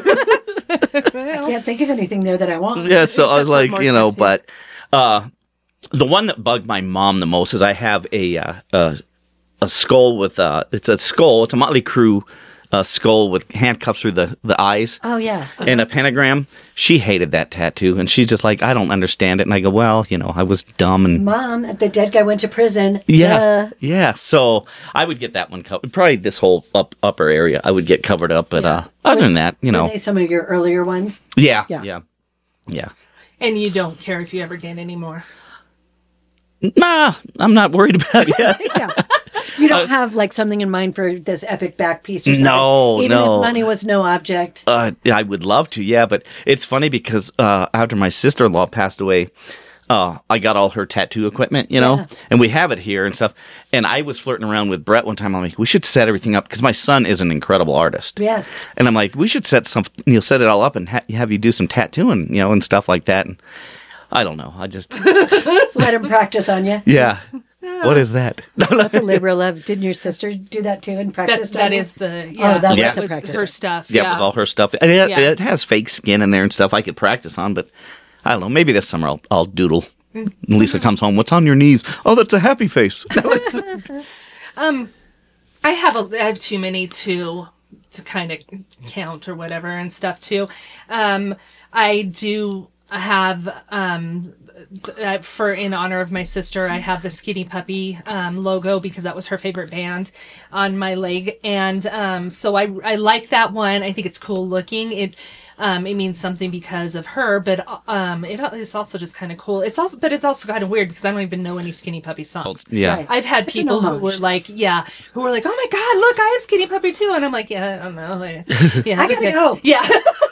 S4: I can't think of anything there that I want.
S5: Yeah, so I
S3: Except
S5: was
S3: for
S5: like,
S3: more
S5: you know,
S3: tattoos.
S5: but uh, the one that bugged my mom the most is I have a uh, a, a skull with uh, it's a skull, it's a Motley Crue uh, skull with handcuffs through the, the eyes
S4: Oh, yeah.
S5: and a pentagram. She hated that tattoo, and she's just like, I don't understand it. And I go, well, you know, I was dumb and
S4: Mom, the dead guy went to prison.
S5: yeah,
S4: Duh.
S5: yeah. So I would get that one covered. Probably this whole up upper area I would get covered up, but uh, other than that, you
S4: Were
S5: know,
S4: they some of your earlier ones?
S5: yeah,
S4: Yeah.
S5: yeah, yeah.
S3: And you don't care if you ever get any more.
S5: Nah, I'm not worried about it.
S4: Yeah. You don't have like something in mind for this epic back piece or something?
S5: No,
S4: Even
S5: no.
S4: if money was no object.
S5: Uh, I would love to, yeah, but it's funny because uh, after my sister-in-law passed away, uh, I got all her tattoo equipment, you know,
S4: Yeah.
S5: and we have it here and stuff. And I was flirting around with Brett one time. I'm like, we should set everything up because my son is an incredible artist.
S4: Yes.
S5: And I'm like, we should set some, you know, set it all up and ha- have you do some tattooing, you know, and stuff like that. And I don't know. I just,
S4: Let him practice on you.
S5: yeah. What is that?
S4: That's a labor of love. Didn't your sister do that too and practice?
S3: That's that
S4: on you?
S3: is the yeah.
S4: that
S5: was
S3: that
S4: a practice
S3: her
S4: one.
S3: stuff.
S5: Yeah,
S3: Yeah.
S5: with all her stuff. And it,
S3: Yeah.
S5: it has fake skin in there and stuff I could practice on, but I don't know. Maybe this summer I'll, I'll doodle. And Lisa comes home. What's on your knees? Oh, that's a happy face.
S3: um, I have a, I have too many to to kind of count or whatever and stuff too. Um, I do have um. Uh, for in honor of my sister, I have the Skinny Puppy um, logo because that was her favorite band on my leg, and um, so I I like that one. I think it's cool looking. It um, it means something because of her, but um, it, it's also just kind of cool. It's also, but it's also kind of weird because I don't even know any Skinny Puppy songs.
S5: Yeah,
S4: Right.
S3: I've had
S4: It's
S3: people
S4: an
S3: who
S4: homage.
S3: were like, yeah, who were like, oh my god, look, I have Skinny Puppy too, and I'm like, yeah, I don't know, yeah,
S4: I gotta
S3: okay.
S4: go.
S3: yeah.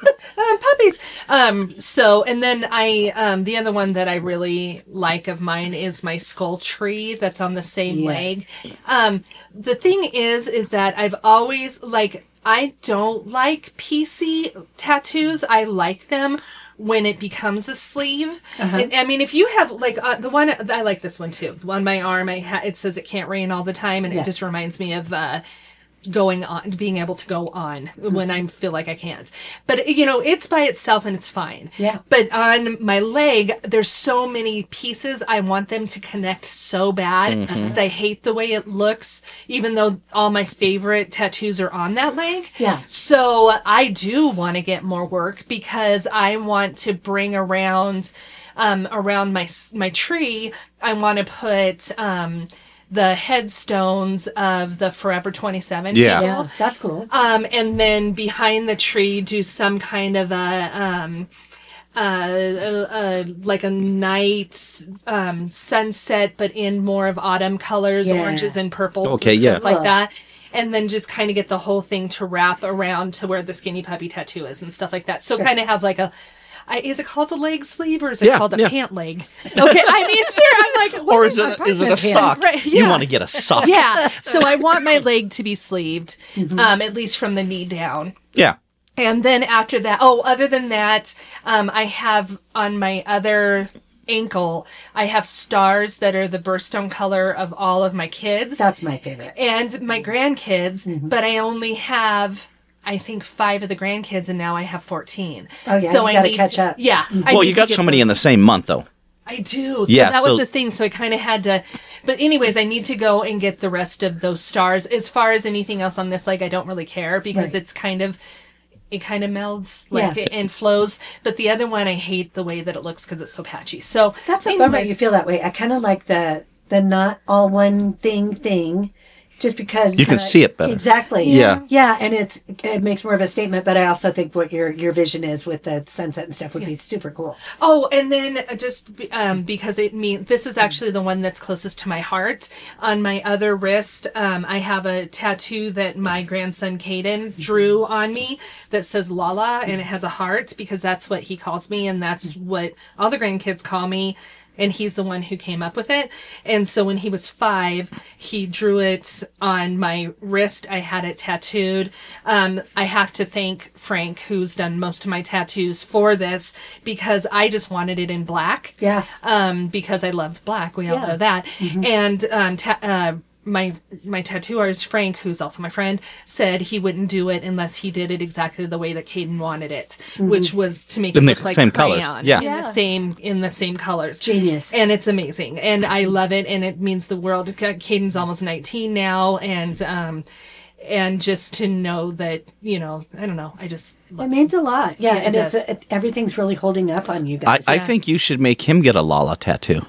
S3: Um, puppies. Um, so, and then I, um, the other one that I really like of mine is my skull tree that's on the same
S4: Yes.
S3: leg. Um, the thing is, is that I've always, like, I don't like P C tattoos. I like them when it becomes a sleeve. I, I mean, if you have, like, uh, the one, I like this one too. On my arm, I ha- it says it can't rain all the time, and
S4: Yeah.
S3: it just reminds me of, uh, going on, being able to go on when I feel like I can't. But, you know, it's by itself and it's fine.
S4: Yeah.
S3: But on my leg, there's so many pieces. I want them to connect so bad because I hate the way it looks, even though all my favorite tattoos are on that leg.
S4: Yeah.
S3: So I do want to get more work because I want to bring around, um, around my, s- my tree, I want to put, um, the headstones of the Forever twenty-seven
S5: Yeah.
S3: people.
S4: Yeah, that's cool.
S3: Um, and then behind the tree, do some kind of a, um, uh, uh, uh, like a night, um, sunset, but in more of autumn colors,
S4: Yeah.
S3: oranges and purples.
S5: Okay,
S3: and
S5: yeah.
S3: stuff like
S4: Cool.
S3: that. And then just kind of get the whole thing to wrap around to where the Skinny Puppy tattoo is and stuff like that. So kind of have like a, I, is it called a leg sleeve or is it
S5: Yeah,
S3: called a
S5: yeah.
S3: pant leg? Okay, I mean, sir, I'm like, what
S5: Or is
S3: is
S5: it
S3: that?
S5: is it a
S4: apartment
S5: sock?
S3: pants? Right,
S5: You
S3: yeah.
S5: want to get a sock?
S3: Yeah, so I want my leg to be sleeved, um, at least from the knee down.
S5: Yeah.
S3: And then after that, oh, other than that, um, I have on my other ankle, I have stars that are the birthstone color of all of my kids
S4: That's my favorite.
S3: and my grandkids, but I only have, I think, five of the grandkids, and now I have fourteen.
S4: Oh, yeah,
S3: so
S4: you
S3: I
S4: gotta
S3: need
S4: catch
S3: to-
S4: up.
S3: Yeah. I
S5: Well,
S3: need
S5: you
S3: to
S5: got
S3: get
S5: so many
S3: those.
S5: in the same month, though.
S3: I do. So
S5: Yeah,
S3: that was
S5: so-
S3: the thing. So I kind of had to, but anyways, I need to go and get the rest of those stars. As far as anything else on this leg, I don't really care because
S4: Right.
S3: it's kind of, it kind of melds like
S4: Yeah.
S3: it, and flows. But the other one, I hate the way that it looks because it's so patchy. So
S4: That's a bummer
S3: anyways,
S4: you feel that way. I kind of like the the not all one thing thing, just because
S5: You can
S4: uh,
S5: see it better.
S4: Exactly.
S5: Yeah.
S4: Yeah, and it's it makes more of a statement. But I also think what your your vision is with the sunset and stuff would be super cool.
S3: Oh, and then just um, because it means this is actually the one that's closest to my heart. On my other wrist, um, I have a tattoo that my grandson Caden drew on me that says Lala, and it has a heart because that's what he calls me, and that's what all the grandkids call me. And he's the one who came up with it. And so when he was five, he drew it on my wrist. I had it tattooed. Um, I have to thank Frank, who's done most of my tattoos, for this because I just wanted it in black.
S4: Yeah.
S3: Um, because I love black. We all
S4: Yeah.
S3: know that. And um, ta- uh, my my tattoo artist Frank, who's also my friend, said he wouldn't do it unless he did it exactly the way that Caden wanted it, which was to make
S5: In
S3: it
S5: the
S3: look like
S5: same colors.
S3: crayon.
S5: Yeah.
S3: In
S4: Yeah.
S3: the same in the same colors.
S4: Genius.
S3: And it's amazing. And I love it. And it means the world. Caden's almost nineteen now. And, um, and just to know that, you know, I don't know. I just,
S4: It means a lot. Yeah,
S3: Yeah, it
S4: and it's
S3: does.
S4: it, everything's really holding up on you
S5: I,
S4: guys.
S5: I
S3: Yeah.
S5: think you should make him get a Lala tattoo.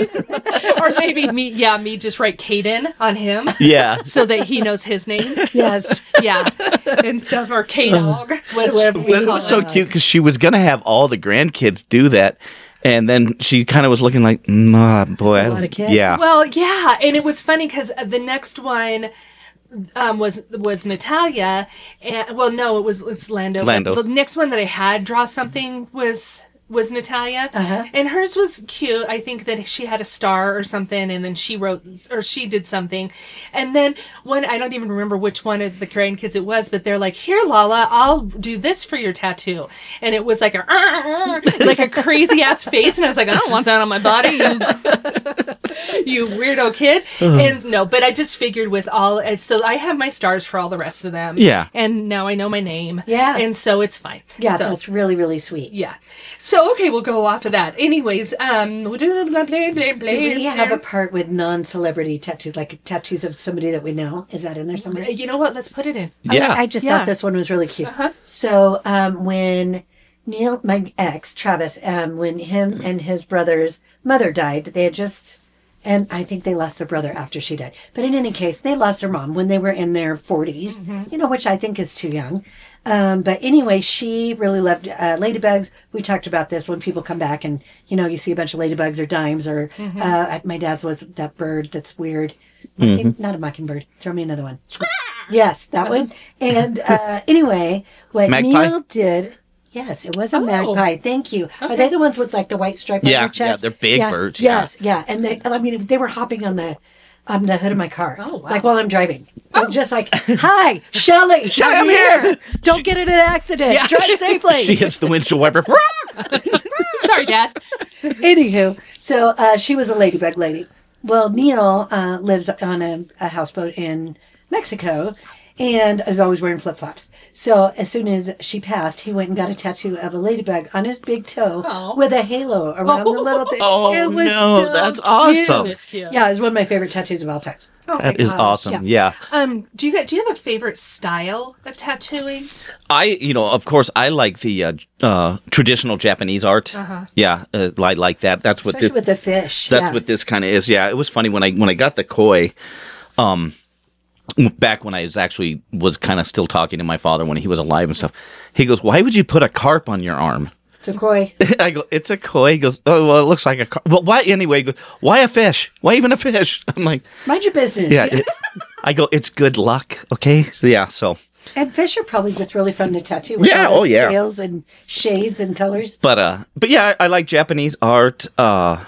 S3: or maybe me, yeah, me just write Caden on him
S5: Yeah.
S3: so that he knows his name.
S4: yes.
S3: Yeah. And stuff. Or K-Dog. Whatever we
S5: Well,
S3: call
S5: it's so
S3: it.
S5: cute because she was going to have all the grandkids do that. And then she kind of was looking like, mm, ah, boy.
S4: That's a
S5: I-
S4: lot of kids.
S5: Yeah.
S3: Well, yeah, and it was funny because the next one um, was was Natalia, and well, no, it was it's Lando. but
S5: Lando.
S3: The next one that I had draw something was was Natalia,
S4: Uh-huh.
S3: and hers was cute. I think that she had a star or something, and then she wrote or she did something, and then one I don't even remember which one of the grandkids it was, but they're like, "Here, Lala, I'll do this for your tattoo," and it was like a like a crazy ass face, and I was like, "I don't want that on my body." You You weirdo kid. And no, but I just figured with all, and so I have my stars for all the rest of them.
S5: Yeah.
S3: And now I know my name.
S4: Yeah.
S3: And so it's fine.
S4: Yeah,
S3: So,
S4: that's really, really sweet.
S3: yeah. So, okay, we'll go off of that. Anyways, um, do
S4: Do we have a part with non-celebrity tattoos, like tattoos of somebody that we know? Is that in there somewhere?
S3: You know what? Let's put it in.
S5: Yeah.
S4: I, I just
S3: Yeah.
S4: thought this one was really cute.
S3: Uh-huh.
S4: So um, when Neil, my ex, Travis, um, when him and his brother's mother died, they had just, and I think they lost their brother after she died. But in any case, they lost their mom when they were in their forties, you know, which I think is too young. Um, but anyway, she really loved uh, ladybugs. We talked about this when people come back and, you know, you see a bunch of ladybugs or dimes or uh, my dad's was that bird that's weird. Mocking, Not a mockingbird. Throw me another one. Yes, that one. And uh, anyway, what
S5: Magpie?
S4: Neil did... Yes, it was a
S3: Oh.
S4: magpie. Thank you. Are they the ones with like the white stripe on
S5: Yeah,
S4: their chest?
S5: yeah, they're big birds, yeah.
S4: Yes, yeah. And they, I mean, they were hopping on the on the hood of my car.
S3: Oh, wow.
S4: Like while I'm driving. I'm just like, hi, Shelly.
S5: Shelly,
S4: I'm
S5: I'm here."
S4: Don't get in an accident.
S3: Yeah.
S4: Drive safely.
S5: She hits the windshield wiper.
S3: Sorry, Dad.
S4: Anywho, so uh, she was a ladybug lady. Well, Neil uh, lives on a, a houseboat in Mexico and is always wearing flip-flops. So as soon as she passed, he went and got a tattoo of a ladybug on his big toe
S3: Oh.
S4: with a halo around the little thing.
S5: Oh,
S4: it was
S5: no,
S4: so
S5: that's
S4: cute.
S5: awesome.
S3: It's cute.
S4: Yeah, it was one of my favorite tattoos of all time.
S3: Oh my
S5: That is
S3: gosh.
S5: awesome. Yeah.
S3: Um, do you get, do you have a favorite style of tattooing?
S5: I, you know, of course, I like the uh, uh, traditional Japanese art. Uh-huh. Yeah, uh, I like that. That's what
S4: Especially
S5: this,
S4: with the fish.
S5: that's
S4: yeah.
S5: what this kind of is. Yeah, it was funny when I when I got the koi. Um, back when I was actually was kind of still talking to my father when he was alive and stuff. He goes, "Why would you put a carp on your arm?"
S4: It's a koi.
S5: I go, "It's a koi." He goes, "Oh, well, it looks like a carp." Well, why anyway? He goes, "Why a fish? Why even a fish?" I'm like,
S4: Mind your business.
S5: "Yeah." It's, I go, "It's good luck." Okay. So, yeah. So.
S4: And fish are probably just really fun to tattoo. With
S5: Yeah,
S4: all the
S5: oh, yeah.
S4: scales and shades and colors.
S5: But uh, but yeah, I, I like Japanese art. Uh,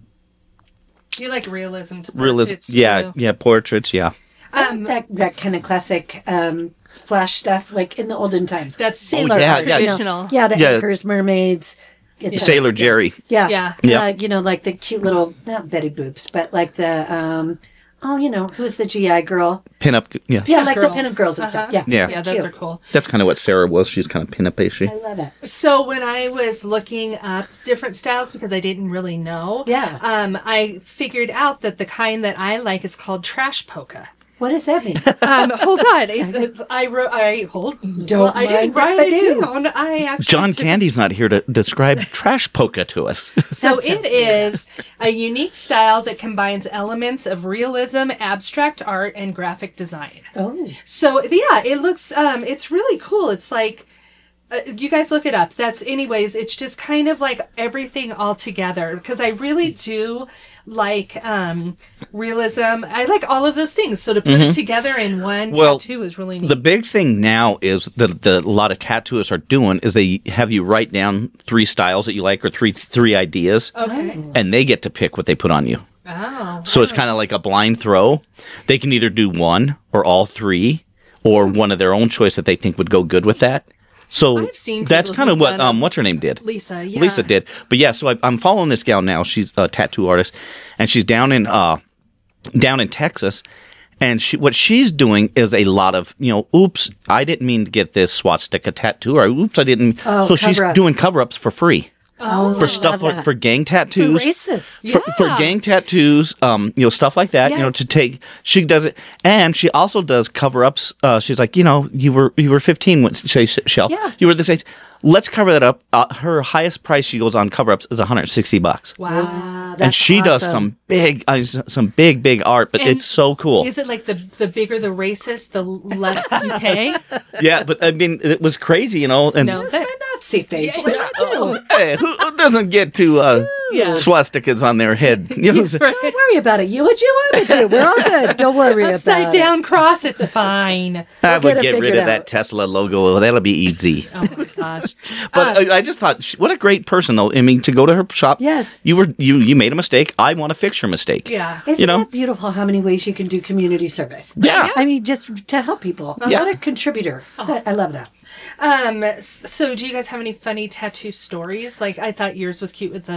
S3: You like realism to
S5: realism.
S3: portraits,
S5: Yeah,
S3: too.
S5: yeah, portraits. Yeah.
S3: Um,
S4: that that kind of classic um, flash stuff, like in the olden times.
S3: That's
S4: sailor
S5: Oh, yeah,
S4: art,
S5: yeah.
S4: you know.
S3: Traditional.
S4: Yeah, the
S5: Yeah.
S4: anchors, mermaids. et cetera.
S5: Sailor Jerry.
S4: Yeah,
S3: Yeah.
S5: Yeah.
S4: Uh, you know, like the cute little not Betty Boops, but like the um, oh, you know, who's the G I girl?
S5: Pinup. Yeah.
S4: Yeah, like
S3: Girls.
S4: the pinup girls and stuff.
S3: Uh-huh.
S4: Yeah,
S5: Yeah.
S3: Yeah, those
S4: Cute.
S3: are cool.
S5: That's kind of what Sarah was. She's kind of pinup-ish.
S4: I love it.
S3: So when I was looking up different styles because I didn't really know,
S4: Yeah.
S3: um, I figured out that the kind that I like is called trash polka.
S4: What does that mean?
S3: Um, hold on, it's, it's, I wrote. I hold.
S4: Don't
S3: well, I didn't
S4: mind if
S3: write
S4: I
S3: it
S4: do.
S3: down. I actually
S5: John
S3: took-
S5: Candy's not here to describe trash polka to us.
S3: So
S4: That
S3: it
S4: sounds
S3: is a unique style that combines elements of realism, abstract art, and graphic design.
S4: Oh,
S3: So yeah, it looks. Um, it's really cool. It's like. Uh, you guys look it up. That's anyways. It's just kind of like everything all together because I really do like um, realism. I like all of those things. So to put it together in one
S5: Mm-hmm. Well,
S3: tattoo is really neat.
S5: The big thing now is that the, a lot of tattooists are doing is they have you write down three styles that you like or three three ideas,
S3: okay.
S5: and they get to pick what they put on you.
S3: Oh.
S5: So it's kind of like a blind throw. They can either do one or all three, or one of their own choice that they think would go good with that. So
S3: I've seen
S5: that's
S3: people
S5: kind of
S3: who've
S5: what
S3: done
S5: um
S3: them.
S5: what's her name did.
S3: Lisa, yeah.
S5: Lisa did. But yeah, so I, I'm following this gal now. She's a tattoo artist, and she's down in uh down in Texas. And she, what she's doing is a lot of, you know, oops, I didn't mean to get this swastika tattoo, or oops, I didn't.
S4: Oh,
S5: so she's
S4: cover-ups.
S5: doing cover-ups for free
S4: oh,
S5: for stuff like for gang tattoos.
S4: racist.
S5: For, for
S3: Yeah.
S5: gang tattoos, um, you know, stuff like that, you know,
S3: Yeah.
S5: to take, she does it, and she also does cover-ups. Uh, she's like, you know, you were, you were fifteen when, say, Shell,
S4: Yeah.
S5: you were this age. Let's cover that up. Uh, her highest price she goes on cover-ups is one hundred sixty bucks.
S3: Wow.
S4: Wow,
S5: And
S4: that's
S5: she does
S4: awesome.
S5: some big, uh, some big, big art, but
S3: And
S5: it's so cool.
S3: Is it like the the bigger the racist, the less you pay?
S5: Yeah, but I mean, it was crazy, you know. And
S3: No.
S4: That's my Nazi face. What do I do?
S5: hey, who, who doesn't get to uh,
S3: Yeah.
S5: swastikas on their head? You know, what I'm saying?
S3: Right.
S4: Don't worry about it. You a Jew, I'm a Jew. We're all good. Don't worry about
S3: Upside
S4: it.
S3: down cross, it's fine.
S5: I
S4: We'll
S5: would
S4: get it
S5: get rid
S4: figured
S5: of that
S4: out.
S5: Tesla logo. That'll be easy.
S3: Oh my gosh.
S5: But
S3: Uh,
S5: I, I just thought, sh- what a great person, though. I mean, to go to her shop.
S4: Yes.
S5: You were you you made a mistake. I want to fix your mistake.
S3: yeah.
S4: Isn't
S5: You know?
S4: that beautiful how many ways you can do community service?
S5: Yeah.
S4: I mean, just to help people.
S5: Yeah.
S4: What a contributor. I I love that.
S3: Um. s- So, do you guys have any funny tattoo stories? Like, I thought yours was cute with the ladybug.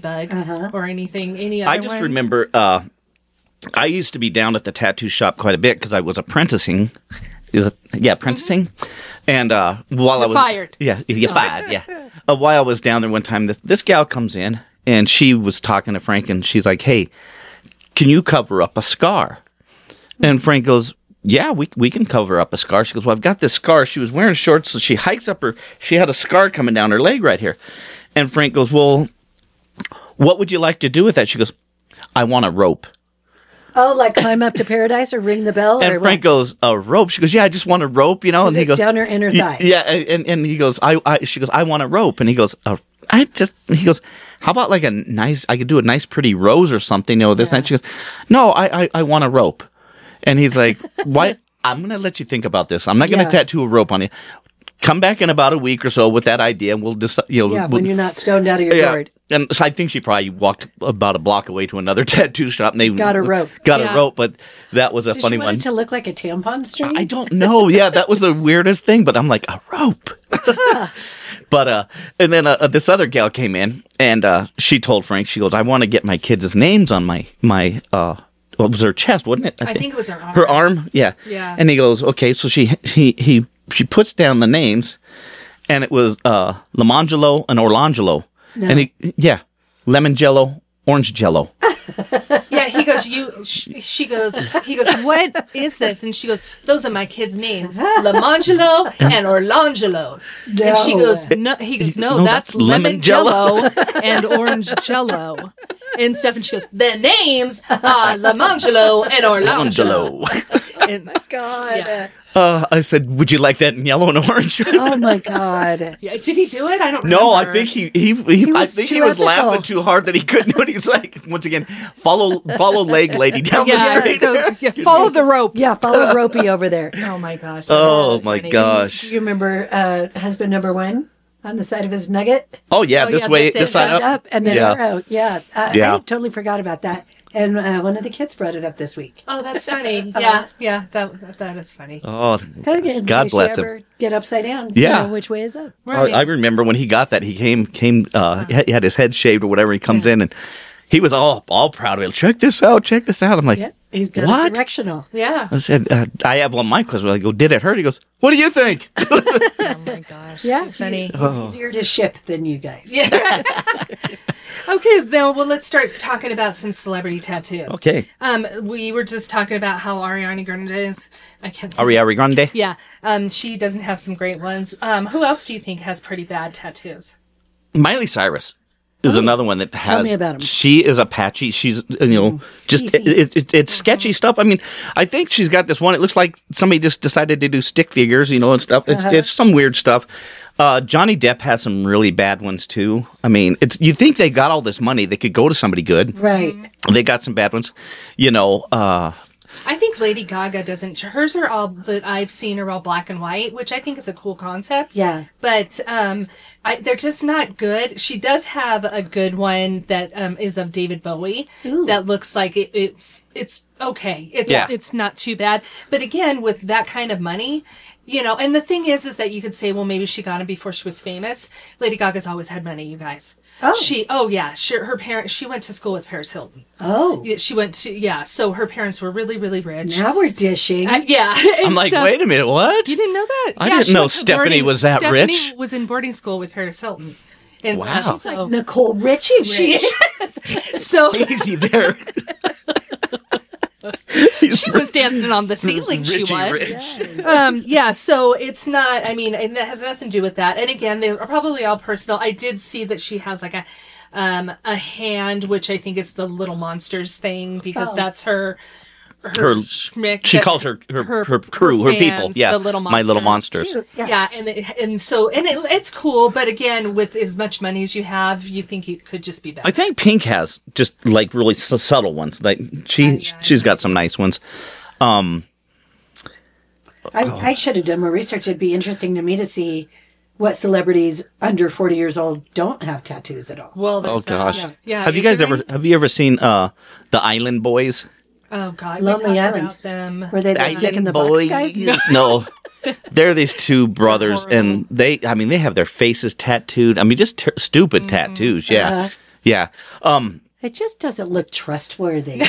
S3: Ladybug or anything. Any other
S5: I just
S3: ones?
S5: remember uh, I used to be down at the tattoo shop quite a bit because I was apprenticing. Is it, yeah, apprenticing. And uh, while
S3: You're
S5: I was
S3: fired.
S5: yeah, you fired. Yeah. Uh, while I was down there one time, this this gal comes in and she was talking to Frank and she's like, "Hey, can you cover up a scar?" And Frank goes, "Yeah, we we can cover up a scar." She goes, "Well, I've got this scar." She was wearing shorts, so she hikes up her. She had a scar coming down her leg right here. And Frank goes, "Well, what would you like to do with that?" She goes, "I want a rope."
S4: Oh, like climb up to paradise or ring the bell?
S5: And
S4: or
S5: Frank
S4: what?
S5: goes, "A rope?" She goes, "Yeah, I just want a rope, you know." And he
S4: It's
S5: goes,
S4: down her inner thigh.
S5: "Yeah," and and he goes, "I," I she goes, "I want a rope," and he goes, uh, "I just," he goes, "How about like a nice? I could do a nice, pretty rose or something, you know, this and that." She goes, "No, I, I, I want a rope," and he's like, "Why?" I'm gonna let you think about this. I'm not gonna
S4: Yeah.
S5: tattoo a rope on you. Come back in about a week or so with that idea, and we'll decide. You know,
S4: Yeah,
S5: we'll,
S4: when you're not stoned out of your
S5: yeah.
S4: gourd.
S5: And so I think she probably walked about a block away to another tattoo shop, and they
S4: Got a rope.
S5: Got
S3: Yeah.
S5: a rope, but that was a
S4: Did
S5: funny
S4: she want
S5: one.
S4: it to look like a tampon string?
S5: I don't know. Yeah, that was the weirdest thing. But I'm like, a rope. But uh, and then uh, this other gal came in, and uh, she told Frank, she goes, "I want to get my kids' names on my my uh, what was her chest, wasn't it?
S3: I think it was her arm.
S5: Her arm, yeah.
S3: Yeah.
S5: And he goes, okay. So she he he she puts down the names, and it was uh, Lemangelo and Orlangelo, and he yeah, lemon jello, orange jello.
S3: Yeah, he goes, you, she, she goes, he goes, "What is this?" And she goes, "Those are my kids' names, Lamangelo and Orlangelo." And she
S4: No.
S3: goes, no, he goes, no,
S5: No,
S3: that's,
S5: that's
S3: lemon
S5: lemon jello."
S3: jello and orange jello. And stuff, and she goes, "Their names are Lamangelo and Orlangelo."
S5: Orlangelo.
S3: And,
S4: God.
S3: Yeah.
S5: Uh, I said, would you like that in yellow and orange?
S4: Oh my God.
S3: yeah, did he do it? I don't
S5: No, I
S3: remember.
S5: think he he, he, I
S4: was
S5: think
S4: too
S5: he was
S4: ethical.
S5: laughing too hard that he couldn't do it. He's like, once again, follow follow leg lady down
S3: Yeah,
S5: the street.
S3: go, yeah, follow the rope.
S4: Yeah, follow Ropey over there.
S3: Oh my gosh. that's
S5: Oh
S3: so
S5: my
S3: funny.
S5: gosh.
S4: Do you remember uh, husband number one on the side of his nugget?
S5: Oh yeah,
S3: Oh,
S5: this
S3: yeah,
S5: way,
S3: this
S5: this,
S3: is
S5: side
S4: Up,
S5: up.
S4: and then
S5: Yeah.
S4: out. Yeah. Uh,
S5: Yeah.
S4: I totally forgot about that. And uh, one of the kids brought it up this week.
S3: Oh, that's funny. Yeah, yeah, that that is funny.
S5: Oh,
S4: In
S5: God
S4: case
S5: bless
S4: you
S5: him.
S4: ever get upside down.
S5: Yeah.
S4: You know which way is up?
S5: Oh, I remember when he got that, he came came. Uh, he had- he had his head shaved or whatever. He comes in and he was all all proud of it. Check this out. Check this out. I'm like,
S4: Yeah. He's got
S5: what?
S4: it directional.
S3: Yeah.
S5: I said, uh, I have one of my questions. I go, did it hurt? He goes, what do you think?
S3: Oh my gosh.
S4: Yeah.
S3: That's funny.
S4: He's easier to ship than you guys.
S3: Yeah. Okay, now well, let's start talking about some celebrity tattoos.
S5: Okay.
S3: Um, we were just talking about how Ariana Grande is. I can't. say-
S5: Ariana Grande.
S3: Yeah. Um, she doesn't have some great ones. Um, who else do you think has pretty bad tattoos?
S5: Miley Cyrus is another one that has.
S4: me about 'em.
S5: She is Apache. She's you know just
S4: Easy.
S5: it, it, it's sketchy stuff. I mean, I think she's got this one. It looks like somebody just decided to do stick figures, you know, and stuff. It's it's some weird stuff. Uh, Johnny Depp has some really bad ones too. I mean, it's you think they got all this money, they could go to somebody good.
S4: Right.
S5: They got some bad ones, you know. Uh,
S3: I think Lady Gaga doesn't. Hers are all that I've seen are all black and white, which I think is a cool concept.
S4: Yeah.
S3: But um, I, they're just not good. She does have a good one that um, is of David Bowie
S4: Ooh.
S3: that looks like it, it's it's okay. It's
S5: Yeah.
S3: it's not too bad. But again, with that kind of money, you know, and the thing is, is that you could say, well, maybe she got him before she was famous. Lady Gaga's always had money, you guys.
S4: Oh.
S3: She, oh yeah, she, her parents. She went to school with Paris Hilton.
S4: Oh.
S3: Yeah, She went to yeah. So her parents were really really rich.
S4: Now we're dishing.
S3: Uh, yeah,
S5: I'm
S3: and
S5: like,
S3: stuff.
S5: wait a minute, what?
S3: You didn't know that?
S5: I
S3: Yeah,
S5: didn't
S3: she
S5: know
S3: went to
S5: Stephanie
S3: boarding-
S5: was that
S3: Stephanie
S5: rich.
S3: was in boarding school with Paris Hilton. And so
S5: Wow.
S3: she's
S4: like
S3: like,
S4: Nicole Richie. Rich.
S3: she is. So
S5: Easy there.
S3: she was dancing on the ceiling. She
S5: Richie
S3: was.
S5: Rich.
S3: Um, yeah, so it's not, I mean, and that has nothing to do with that. And again, they are probably all personal. I did see that she has like a, um, a hand, which I think is the Little Monsters thing because
S4: Oh.
S3: that's her, her,
S5: Her-
S3: schmick
S5: She
S3: that-
S5: calls her her, her, crew, her, people.
S3: fans,
S5: Yeah,
S3: the Little
S5: my little
S3: Monsters.
S5: monsters.
S4: Yeah.
S3: Yeah, and it, and so and it, it's cool, but again, with as much money as you have, you think it could just be better.
S5: I think Pink has just like really s- subtle ones. Like she,
S3: Oh, yeah.
S5: she's got some nice ones. Um,
S4: I, I should have done more research. It'd be interesting to me to see what celebrities under forty years old don't have tattoos at all.
S3: well,
S5: oh
S3: there's that.
S5: gosh,
S3: Yeah. yeah.
S5: have you
S3: is
S5: guys
S3: there
S5: ever
S3: any-
S5: have you ever seen uh the Island Boys?
S3: Oh God,
S4: Lonely
S3: we talked
S4: Island.
S3: about them.
S4: Were they the
S5: Island
S4: dick in the
S5: Boys?
S4: box guys?
S5: No. They're these two brothers,
S3: horrible.
S5: and they, I mean, they have their faces tattooed. I mean, just ter- stupid tattoos, yeah.
S4: Uh-huh.
S5: Yeah. Um,
S4: It just doesn't look trustworthy.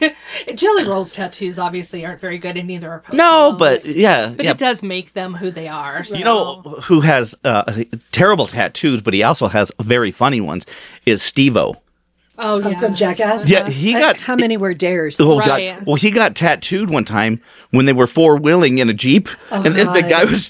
S3: Jelly Roll's tattoos obviously aren't very good, and neither are Post
S5: no,
S3: Malone's.
S5: but yeah.
S3: But
S5: yeah.
S3: it does make them who they are. So.
S5: You know who has uh, terrible tattoos, but he also has very funny ones, is Steve-O.
S3: Oh,
S4: From-
S3: yeah.
S4: From Jackass?
S5: Yeah, he
S4: Uh,
S5: got...
S4: How many were dares?
S5: Oh,
S3: Right.
S5: God. Well, he got tattooed one time when they were four-wheeling in a Jeep.
S4: Oh,
S5: and the
S4: God.
S5: guy was...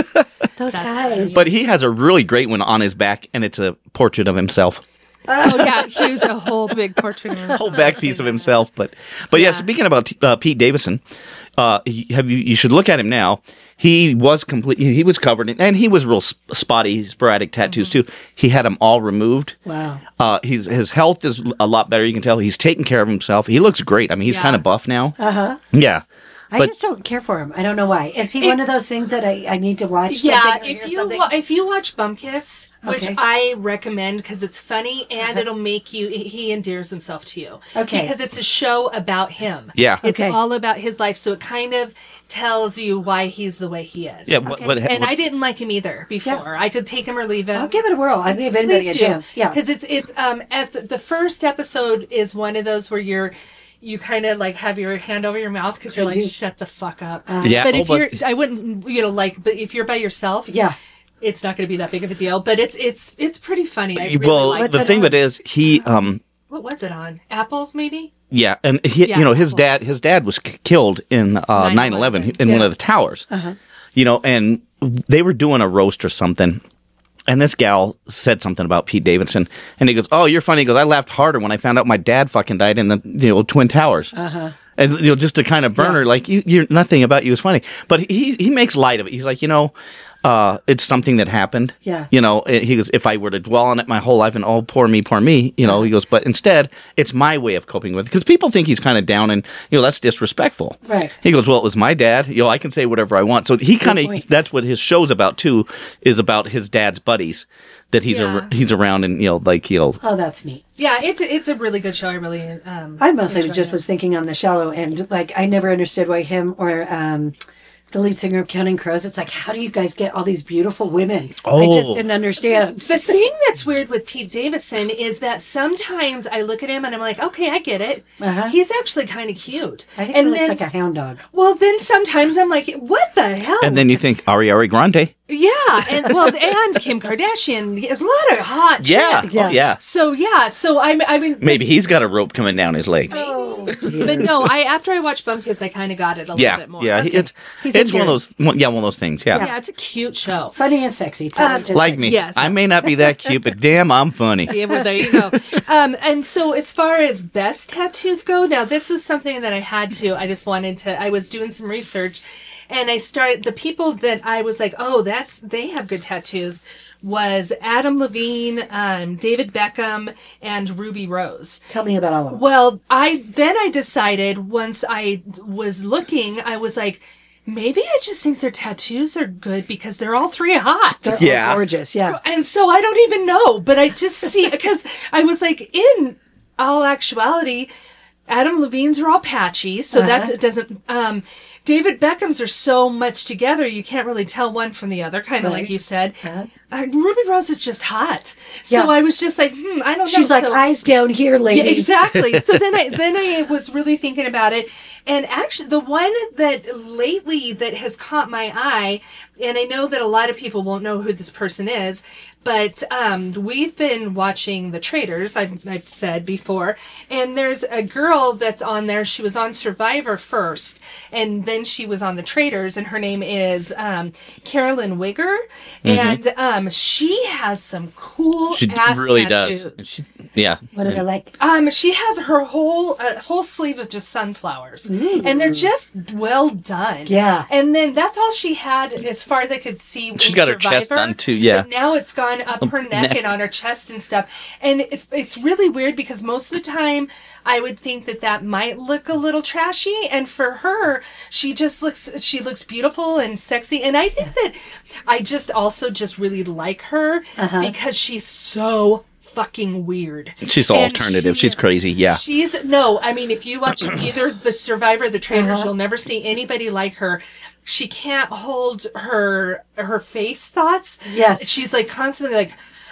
S4: Those
S3: That's
S4: guys.
S5: But he has a really great one on his back, and it's a portrait of himself.
S3: Oh, yeah, huge, a whole big portrait. of himself.
S5: Whole back piece of himself. But but yeah,
S3: Yeah.
S5: speaking about uh, Pete Davidson, uh, he, have you you should look at him now. He was complete. He was covered in, and he was real sp- spotty, sporadic tattoos
S3: Mm-hmm.
S5: too. He had them all removed.
S4: Wow.
S5: Uh, he's his health is a lot better. You can tell he's taking care of himself. He looks great. I mean, he's
S3: Yeah.
S5: kind of buff now.
S4: Uh huh.
S5: Yeah.
S4: I
S5: But-
S4: just don't care for him. I don't know why. Is he
S3: It-
S4: one of those things that I, I need to watch?
S3: Yeah,
S4: something or
S3: if
S4: hear
S3: you
S4: something?
S3: wa- if you watch Bumpkiss, which
S4: Okay.
S3: I recommend because it's funny and
S4: Uh-huh.
S3: it'll make you, he endears himself to you.
S4: Okay.
S3: Because it's a show about him.
S5: Yeah.
S3: It's
S4: Okay.
S3: all about his life, so it kind of tells you why he's the way he is.
S5: Yeah. What,
S4: Okay.
S5: what,
S3: And
S5: what-
S3: I didn't like him either before. I could take him or leave him.
S4: I'll give it a whirl. I'll give anybody
S3: Please
S4: a
S3: do.
S4: chance. Yeah.
S3: Because it's it's um at the, the first episode is one of those where you're you kind of like have your hand over your mouth because you're
S4: Could
S3: like
S4: you?
S3: shut the fuck up.
S5: Yeah,
S3: But
S5: oh,
S3: if
S5: but-
S3: you're I wouldn't you know like but if you're by yourself
S4: Yeah.
S3: it's not going to be that big of a deal. But it's it's it's pretty funny. I really
S5: well,
S3: liked
S5: the
S3: it.
S5: thing of it is, he um.
S3: What was it on? Apple maybe?
S5: Yeah, and he,
S3: Yeah,
S5: you know his
S3: Apple.
S5: dad. His dad was k- killed in uh, nine eleven in one
S4: Yeah.
S5: of the towers. You know, and they were doing a roast or something, and this gal said something about Pete Davidson, and he goes, "Oh, you're funny." He goes, "I laughed harder when I found out my dad fucking died in the you know Twin Towers." Uh-huh. And you know, just to kind of burn her, like you, you're nothing about you is funny, but he he makes light of it. He's like, you know. Uh, it's something that happened.
S4: Yeah.
S5: You know, eh, he goes, if I were to dwell on it my whole life and, oh, poor me, poor me, you know, he goes, but instead, it's my way of coping with it. Because people think he's kind of down and, you know, that's disrespectful.
S4: Right.
S5: He goes, well, it was my dad. You know, I can say whatever I want. So he kind
S4: point.
S5: of, that's what his show's about, too, is about his dad's buddies that he's
S3: Yeah.
S5: ar- he's around and, you know, like, you know,
S4: Oh, that's neat.
S3: Yeah, it's a, it's a really good show. I really um
S4: I mostly
S3: enjoyed
S4: just
S3: it.
S4: was thinking on the shallow end. Like, I never understood why him or um, the lead singer of Counting Crows, it's like, how do you guys get all these beautiful women? I just
S5: Oh.
S4: didn't understand.
S3: The thing that's weird with Pete Davidson is that sometimes I look at him and I'm like, okay, I get it.
S4: Uh-huh.
S3: He's actually kind of cute.
S4: I think
S3: and
S4: he looks
S3: then,
S4: like a hound dog.
S3: Well, then sometimes I'm like, what the hell?
S5: and then you think, Ari Ari Grande.
S3: yeah, and well, and Kim Kardashian, a lot of hot
S5: Yeah.
S3: chicks.
S5: Oh, yeah.
S3: So yeah, so I'm, I mean,
S5: Maybe he's got a rope coming down his leg.
S4: Oh,
S3: but no, I after I watched Bumpkiss, I kind of got it a
S5: yeah.
S3: little bit more.
S5: Yeah.
S3: Okay.
S5: It's,
S4: He's
S5: it's one of
S4: endearing.
S5: those, one- yeah, one of those things. Yeah.
S3: yeah, it's a cute show.
S4: Funny and sexy. Talented,
S5: Like
S4: sexy.
S5: me.
S3: Yes.
S5: I may not be that cute, but damn, I'm funny.
S3: Yeah, well, there you go. Um, and so, as far as best tattoos go, now this was something that I had to. I just wanted to. I was doing some research, and I started the people that I was like, oh, that's they have good tattoos. Was Adam Levine, um, David Beckham, and Ruby Rose.
S4: Tell me about all of them.
S3: Well, I then I decided once I was looking, I was like, maybe I just think their tattoos are good because they're all three hot.
S4: They're all
S5: Yeah.
S4: gorgeous. Yeah.
S3: And so I don't even know, but I just see because I was like, in all actuality, Adam Levine's are all patchy, so
S4: Uh-huh.
S3: that doesn't. Um, David Beckham's are so much together, you can't really tell one from the other, kind of
S4: Right.
S3: like you said.
S4: Uh-huh.
S3: Uh, Ruby Rose is just hot, so
S4: Yeah.
S3: I was just like, hmm, I don't know.
S4: She's like,
S3: So-
S4: eyes down here, lady.
S3: yeah, exactly. So then I then I was really thinking about it, and actually the one that lately that has caught my eye, and I know that a lot of people won't know who this person is, but um, we've been watching The Traitors. I've I've said before, and there's a girl that's on there. She was on Survivor first, and then she was on The Traitors, and her name is um, Carolyn Wigger, and um, she has some cool
S5: She
S3: ass
S5: really
S3: tattoos.
S5: does. She, yeah.
S4: What are they like?
S3: Um, she has her whole uh, whole sleeve of just sunflowers, and they're just well done.
S4: Yeah.
S3: and then that's all she had as far as I could see.
S5: She's
S3: in
S5: got her chest
S3: Survivor.
S5: done, too, yeah.
S3: But now it's gone up her neck,
S5: neck.
S3: and on her chest and stuff, and it's, it's really weird because most of the time I would think that that might look a little trashy, and for her, she just looks she looks beautiful and sexy, and I think that I just also just really like her because she's so fucking weird.
S5: She's
S3: And
S5: alternative.
S3: she-
S5: She's crazy. Yeah.
S3: She's no, I mean, if you watch either the Survivor or the Traitors, you'll never see anybody like her. She can't hold her her face thoughts.
S4: Yes.
S3: She's like constantly like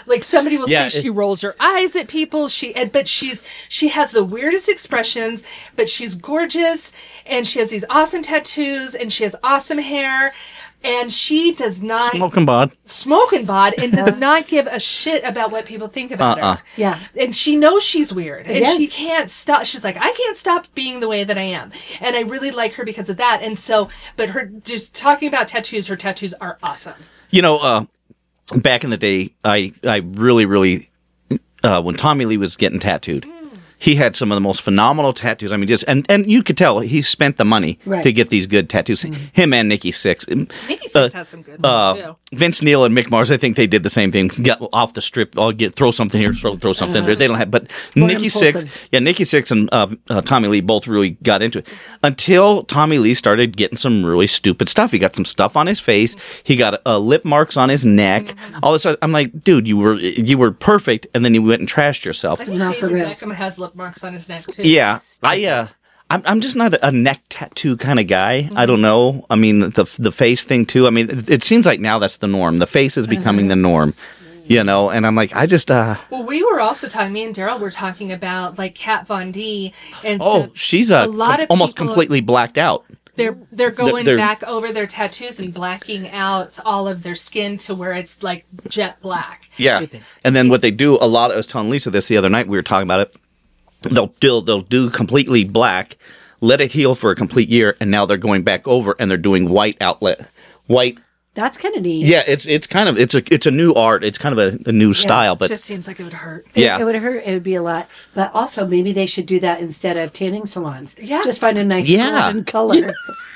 S3: Like somebody will
S5: Yeah,
S3: say
S5: it-
S3: she rolls her eyes at people. She, and, but she's she has the weirdest expressions. But she's gorgeous, and she has these awesome tattoos, and she has awesome hair, and she does not
S5: Smoking bod.
S3: smoke and bod, and does not give a shit about what people think about
S5: Uh-uh.
S3: her.
S4: Yeah.
S3: And she knows she's weird, and
S4: Yes.
S3: she can't stop. She's like, I can't stop being the way that I am, and I really like her because of that. And so, but her just talking about tattoos, her tattoos are awesome.
S5: You know, uh, back in the day, I, I really, really, uh, when Tommy Lee was getting tattooed, he had some of the most phenomenal tattoos. I mean, just, and, and you could tell he spent the money
S4: Right.
S5: to get these good tattoos. Him and Nikki Sixx.
S3: Nikki Sixx has some good ones
S5: Uh,
S3: too.
S5: Vince Neil and Mick Mars, I think they did the same thing. Get off the strip, I'll get throw something here, throw, throw something there. They don't have, but
S4: More
S5: Nikki
S4: impulsive.
S5: Sixx, yeah, Nikki Sixx and uh, uh, Tommy Lee both really got into it until Tommy Lee started getting some really stupid stuff. He got some stuff on his face. He got uh, lip marks on his neck. All this. I'm like, dude, you were you were perfect, and then you went and trashed yourself.
S3: I think
S4: Not the
S3: David
S4: risk.
S3: Beckham has lip marks on his neck too.
S5: Yeah, I uh, I'm I'm just not a, a neck tattoo kind of guy.
S3: Mm-hmm.
S5: I don't know. I mean, the the face thing too. I mean, it, it seems like now that's the norm. The face is becoming the norm, you know. And I'm like, I just uh,
S3: Well, we were also talking. Me and Daryl were talking about like Kat Von D, and
S5: oh,
S3: so
S5: she's a,
S3: a lot of
S5: almost
S3: people-
S5: completely blacked out.
S3: They're they're going
S5: they're-
S3: back over their tattoos and blacking out all of their skin to where it's like jet black.
S5: Yeah, and then what they do a lot. I was telling Lisa this the other night. We were talking about it. They'll do they'll do completely black, let it heal for a complete year, and now they're going back over and they're doing white outlet, white.
S4: That's kind of neat.
S5: Yeah, it's it's kind of it's a it's a new art. It's kind of a, a new style, but
S3: Just seems like it would hurt.
S4: It,
S5: yeah.
S4: it would hurt. It would be a lot. But also, maybe they should do that instead of tanning salons.
S3: Yeah.
S4: Just find a nice
S5: Yeah.
S4: golden color.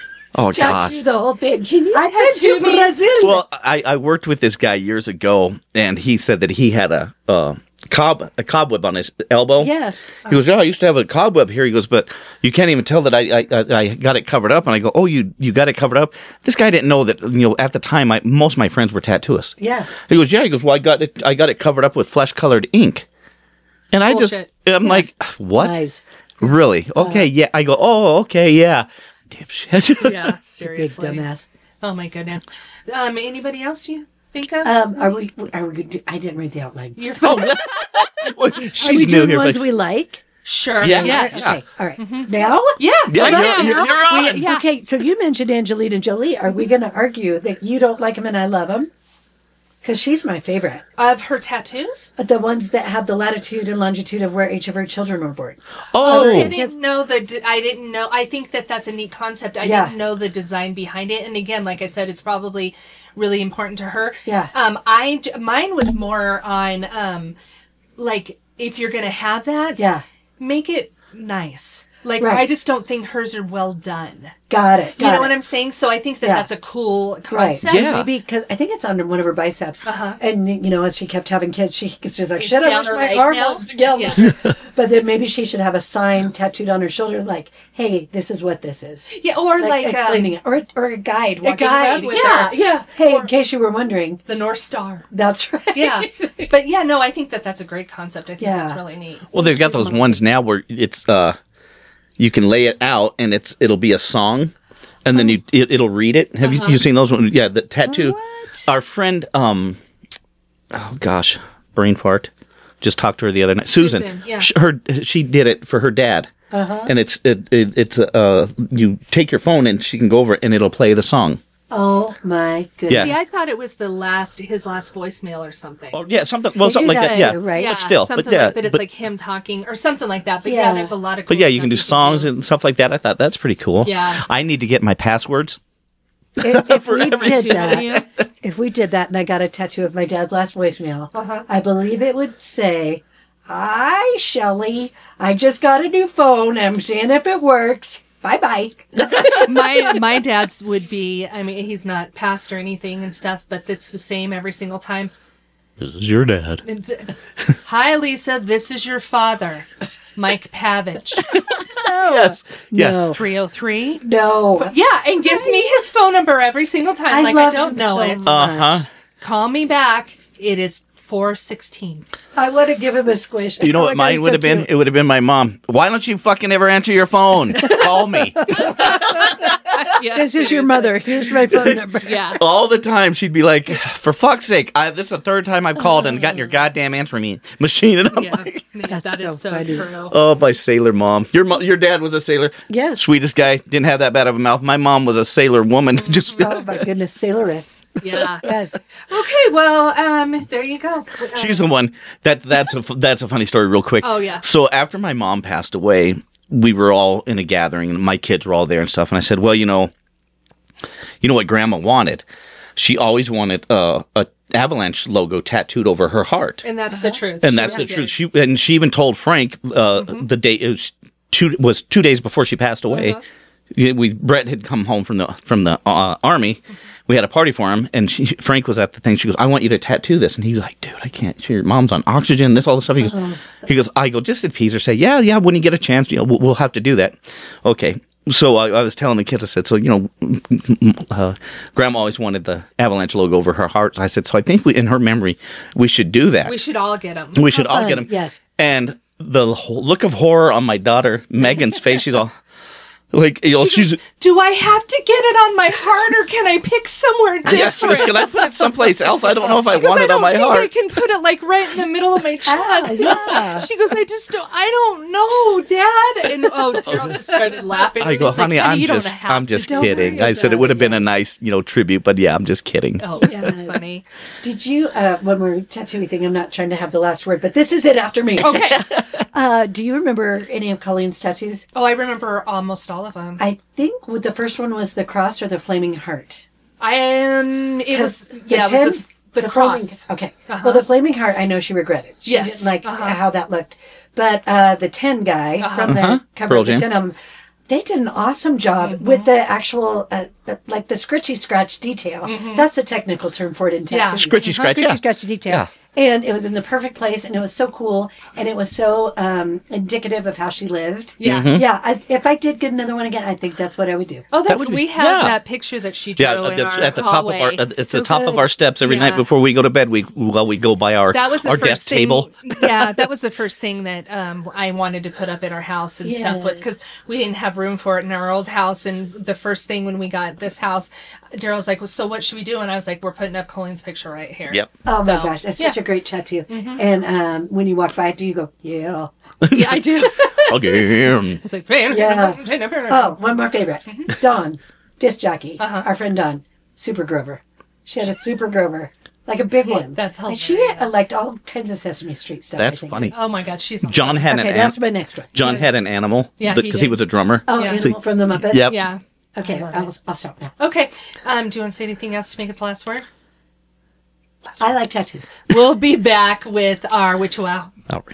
S5: oh
S4: Tattoo
S5: gosh.
S4: the whole thing. Can you I've
S3: tattoo
S4: been to
S3: me?
S4: Brazil.
S5: Well, I, I worked with this guy years ago, and he said that he had a uh, cob a cobweb on his elbow.
S4: Yeah.
S5: He goes, "Yeah, I used to have a cobweb here." He goes, "But you can't even tell that I I, I I got it covered up." And I go, "Oh, you you got it covered up?" This guy didn't know that. You know, at the time, I, most of my friends were tattooists.
S4: Yeah.
S5: He goes, "Yeah." He goes, "Well, I got it. I got it covered up with flesh colored ink." And I
S3: Bullshit.
S5: just, I'm like, "What?
S4: Lies.
S5: Really? Okay, yeah." I go, "Oh, okay, yeah." Dipshit.
S3: Yeah,
S4: Big
S3: seriously.
S4: dumbass.
S3: Oh my goodness. Um, anybody else you think of?
S4: Um, are we? Are we? Good? I didn't read the outline.
S3: Your
S5: Oh,
S3: phone?
S5: Well,
S4: Are we
S5: she's new
S4: doing
S5: here.
S4: ones
S5: but-
S4: we like?
S3: Sure.
S5: Yeah.
S3: Yes.
S5: Yeah.
S4: Okay. All right. Now.
S3: Yeah.
S5: Yeah,
S3: right
S5: you're-
S3: now.
S5: you're- you're on.
S4: We-
S3: Yeah.
S4: Okay, so you mentioned Angelina Jolie. Are we going to argue that you don't like him and I love him? Because she's my favorite.
S3: Of her tattoos?
S4: The ones that have the latitude and longitude of where each of her children were born.
S5: Oh,
S3: I didn't know the. d- I didn't know. I think that that's a neat concept. I
S4: Yeah.
S3: didn't know the design behind it. And again, like I said, it's probably really important to her.
S4: Yeah.
S3: Um. I j- mine was more on um, like if you're gonna have that,
S4: Yeah.
S3: make it nice. Like
S4: Right.
S3: I just don't think hers are well done.
S4: Got it. Got
S3: You know
S4: it.
S3: what I'm saying? So I think that
S4: Yeah.
S3: that's a cool
S4: Right.
S3: concept.
S5: Yeah.
S4: Maybe because I think it's under one of her biceps.
S3: Uh-huh.
S4: And, you know, as she kept having kids, she was just like,
S3: It's
S4: shit, I
S3: down
S4: wish
S3: her
S4: my
S3: leg
S4: arm
S3: now?
S4: was together.
S3: Yeah.
S4: But then maybe she should have a sign tattooed on her shoulder like, hey, this is what this is.
S3: Yeah, or
S4: Like,
S3: like,
S4: explaining
S3: um,
S4: it. Or, or a guide
S3: a
S4: walking
S3: guide.
S4: around with
S3: Yeah,
S4: her.
S3: yeah.
S4: Hey,
S3: Or
S4: in case you were wondering,
S3: the North Star.
S4: that's right.
S3: Yeah, but yeah, no, I think that that's a great concept. I think
S4: Yeah.
S3: that's really neat.
S5: well, they've got those ones now where it's uh, you can lay it out and it's it'll be a song, and then you it, it'll read it. Have you you seen those ones? Yeah, the tattoo.
S4: What?
S5: Our friend, um, oh gosh, brain fart. Just talked to her the other night. Susan,
S3: Susan, yeah.
S5: Sh- her she did it for her dad. Uh-huh. And it's it, it it's uh you take your phone and she can go over it and it'll play the song.
S4: Oh, my goodness.
S5: Yeah.
S3: See, I thought it was the last his last voicemail or something.
S5: Oh yeah, something well
S4: They
S5: something
S4: do
S5: like that.
S4: that
S5: Yeah,
S4: too, right?
S3: Yeah,
S5: But still,
S3: something
S5: but yeah,
S3: like, but it's
S5: but,
S3: like him talking or something like that. But
S4: Yeah.
S3: yeah, there's a lot of. Cool
S5: but yeah, you
S3: stuff
S5: can do songs and stuff like that. I thought that's pretty cool.
S3: Yeah.
S5: I need to get my passwords.
S4: If, if we did
S3: everything.
S4: that, if we did that and I got a tattoo of my dad's last voicemail,
S3: Uh-huh.
S4: I believe it would say, hi, Shelley. I just got a new phone. I'm seeing if it works. Bye-bye.
S3: my my dad's would be. I mean, he's not passed or anything and stuff, but it's the same every single time.
S5: This is your dad.
S3: And th- Hi, Lisa. This is your father, Mike Pavich.
S5: Yes. Yeah.
S4: No.
S3: three oh three.
S4: No.
S3: Yeah, and gives me his phone number every single time.
S4: I
S3: like
S4: love
S3: I don't
S4: him
S3: know
S4: so
S3: it.
S4: much.
S5: Uh huh.
S3: Call me back. It is four sixteen.
S4: I want to give him a squish.
S5: You know
S4: Oh
S5: what
S4: my God,
S5: mine
S4: he's
S5: would
S4: so
S5: have been?
S4: cute.
S5: It would have been my mom. Why don't you fucking ever answer your phone? Call me.
S3: Yeah,
S4: This is your
S3: seriously.
S4: mother. Here's my phone number.
S3: Yeah.
S5: All the time, she'd be like, "For fuck's sake, I, this is the third time I've called and gotten your goddamn answering me- machine." And I'm
S3: Yeah,
S5: like,
S3: yeah,
S4: That's
S3: that is
S4: so
S3: so
S4: funny.
S3: true.
S5: "Oh, my sailor mom. Your mo- your dad was a sailor.
S4: Yes.
S5: Sweetest guy. Didn't have that bad of a mouth. My mom was a sailor woman. Just
S4: Oh my goodness, Sailoress.
S3: Yeah.
S4: Yes.
S3: Okay, well, um, there you go. Uh,
S5: she's the one that that's a that's a funny story. Real quick.
S3: Oh, yeah.
S5: So after my mom passed away, we were all in a gathering, and my kids were all there and stuff. And I said, "Well, you know, you know what Grandma wanted? She always wanted uh, a Avalanche logo tattooed over her heart."
S3: and that's the truth.
S5: And that's
S3: She
S5: the
S3: did.
S5: truth. She and she even told Frank uh, the day it was two was two days before she passed away.
S3: Uh-huh.
S5: We Brett had come home from the from the uh, army. We had a party for him, and she, Frank was at the thing. She goes, "I want you to tattoo this," and he's like, "Dude, I can't. Your mom's on oxygen. This all this stuff." He goes, "He goes." I go, "Just appease her. Say, yeah, yeah. When you get a chance, you know, we'll, we'll have to do that." Okay. So I, I was telling the kids, I said, so, you know, uh, Grandma always wanted the Avalanche logo over her heart. I said, so I think we, in her memory, we should do that.
S3: We should all get them.
S5: We should all
S4: fun.
S5: get them.
S4: Yes.
S5: And the whole look of horror on my daughter, Megan's face, she's all like, you know, she's,
S3: Do I have to get it on my heart, or can I pick somewhere different?
S5: yes, she goes, can I put it someplace else? I don't know if I
S3: She goes,
S5: want
S3: I
S5: it
S3: don't
S5: on my
S3: think
S5: heart.
S3: I can put it like right in the middle of my chest.
S4: yeah.
S3: She goes, I just don't, I don't know, Dad. And oh, Daryl just started laughing.
S5: I go,
S3: He's like,
S5: honey,
S3: "Honey,
S5: I'm
S3: you don't
S5: just,
S3: have
S5: I'm
S3: to
S5: just
S3: do it."
S5: kidding. I said it would have been a nice, you know, tribute, but yeah, I'm just kidding.
S3: Oh, it's so
S4: Yes.
S3: funny.
S4: Did you, uh, when we're tattooing thing, I'm not trying to have the last word, but this is it after me.
S3: Okay.
S4: Uh, do you remember any of Colleen's tattoos?
S3: Oh, I remember almost all of them.
S4: I think with the first one was the cross or the flaming heart.
S3: I um, it was
S4: the
S3: yeah,
S4: ten-
S3: it was the, the,
S4: flaming-
S3: cross.
S4: okay.
S3: Uh-huh.
S4: Well, the flaming heart, I know she regretted. She
S3: Yes.
S4: didn't like
S3: Uh-huh.
S4: how that looked. But uh, the ten guy from the
S5: Uh-huh.
S4: cover
S5: Pearl
S4: of the
S5: Jam.
S4: ten of them, they did an awesome job
S3: Mm-hmm.
S4: with the actual, uh, the, like the scritchy scratch detail. That's a technical term for it in
S3: Mm-hmm. Yeah.
S4: tattoos.
S5: Scritchy scratch,
S4: Scritchy
S5: yeah.
S4: scratch detail.
S5: Yeah.
S4: And it was in the perfect place, and it was so cool, and it was so um, indicative of how she lived.
S3: Yeah.
S5: Mm-hmm.
S4: Yeah, I, if I did get another one again, I think that's what I would do.
S3: Oh, that's
S5: would be-
S3: we have
S5: yeah.
S3: that picture that she drew
S5: Yeah,
S3: in
S5: at
S3: our
S5: the, at the top of
S3: hallway.
S5: our at, at
S4: So
S5: the top of
S4: good.
S5: our steps every
S3: Yeah.
S5: night before we go to bed. We well we go by our
S3: That was the
S5: our
S3: first
S5: desk
S3: thing,
S5: table.
S3: Yeah, that was the first thing that um, I wanted to put up in our house and stuff with,
S4: Yes.
S3: because we didn't have room for it in our old house. And the first thing when we got this house, Daryl's like, well, "So what should we do?" And I was like, "We're putting up Colleen's picture right here."
S5: Yep.
S4: Oh my
S3: So,
S4: gosh, that's
S3: yeah.
S4: such a great tattoo. And um, when you walk by it, do you go, yeah?
S3: Yeah, I do.
S5: Okay.
S3: It's like,
S4: Yeah.
S3: oh,
S4: Oh, one more favorite. Dawn, disc jockey,
S3: Uh-huh.
S4: our friend Dawn, Super Grover. She had a Super Grover, like a big one.
S3: That's
S4: And she
S3: hilarious.
S4: liked all kinds of Sesame Street stuff. I
S5: That's
S4: think.
S5: funny.
S3: oh my God, she's awesome.
S5: John had
S4: Okay,
S5: an
S4: that's
S5: an-
S4: my next one.
S5: John had an animal.
S3: Yeah, he
S5: because he,
S3: did.
S5: was a drummer.
S4: Oh,
S3: Yeah.
S4: Animal from the Muppets?
S5: Yep.
S3: Yeah.
S4: Okay,
S3: love
S4: I'll, I'll stop now.
S3: Okay. Um, do you want to say anything else to make it the last word?
S4: I like tattoos.
S3: We'll be back with our Witch Wow.
S5: Alrighty.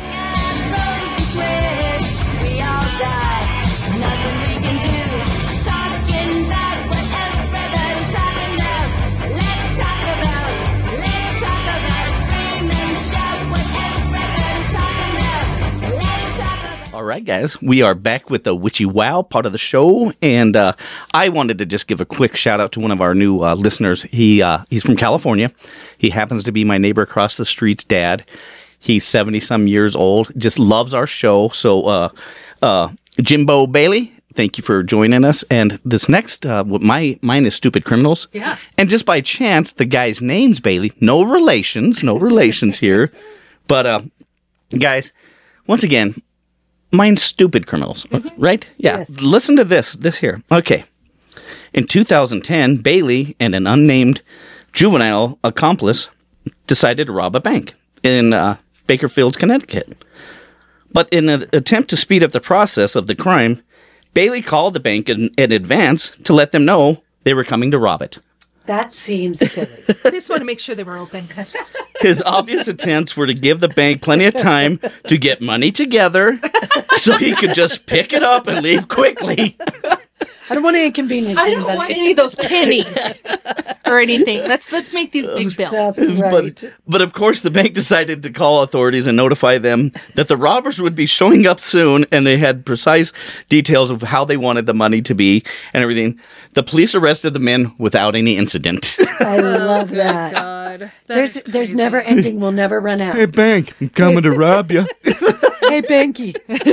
S5: All right, guys, we are back with the Witchy Wow part of the show, and uh, I wanted to just give a quick shout out to one of our new uh, listeners. He uh, he's from California. He happens to be my neighbor across the street's dad. He's seventy some years old. Just loves our show. So, uh, uh, Jimbo Bailey, thank you for joining us. And this next, uh, my mine is Stupid Criminals.
S3: Yeah.
S5: And just by chance, the guy's name's Bailey. No relations, no relations here. But uh, guys, once again. Mine's Stupid Criminals, right? Yeah.
S4: Yes.
S5: Listen to this. This here. Okay. In two thousand ten, Bailey and an unnamed juvenile accomplice decided to rob a bank in uh, Bakerfields, Connecticut. But in an attempt to speed up the process of the crime, Bailey called the bank in, in advance to let them know they were coming to rob it.
S4: That seems silly.
S3: I just want to make sure they were open.
S5: His obvious attempts were to give the bank plenty of time to get money together so he could just pick it up and leave quickly.
S4: I don't want to inconvenience
S3: I don't
S4: anybody.
S3: want any of those pennies or anything. Let's let's make these big bills.
S4: That's right.
S5: But, but of course, the bank decided to call authorities and notify them that the robbers would be showing up soon, and they had precise details of how they wanted the money to be and everything. The police arrested the men without any incident.
S4: I love that.
S3: God, that
S4: There's
S3: is
S4: there's
S3: crazy.
S4: never ending. We'll never run out.
S5: bank, I'm coming to rob you.
S3: Hey, Banky.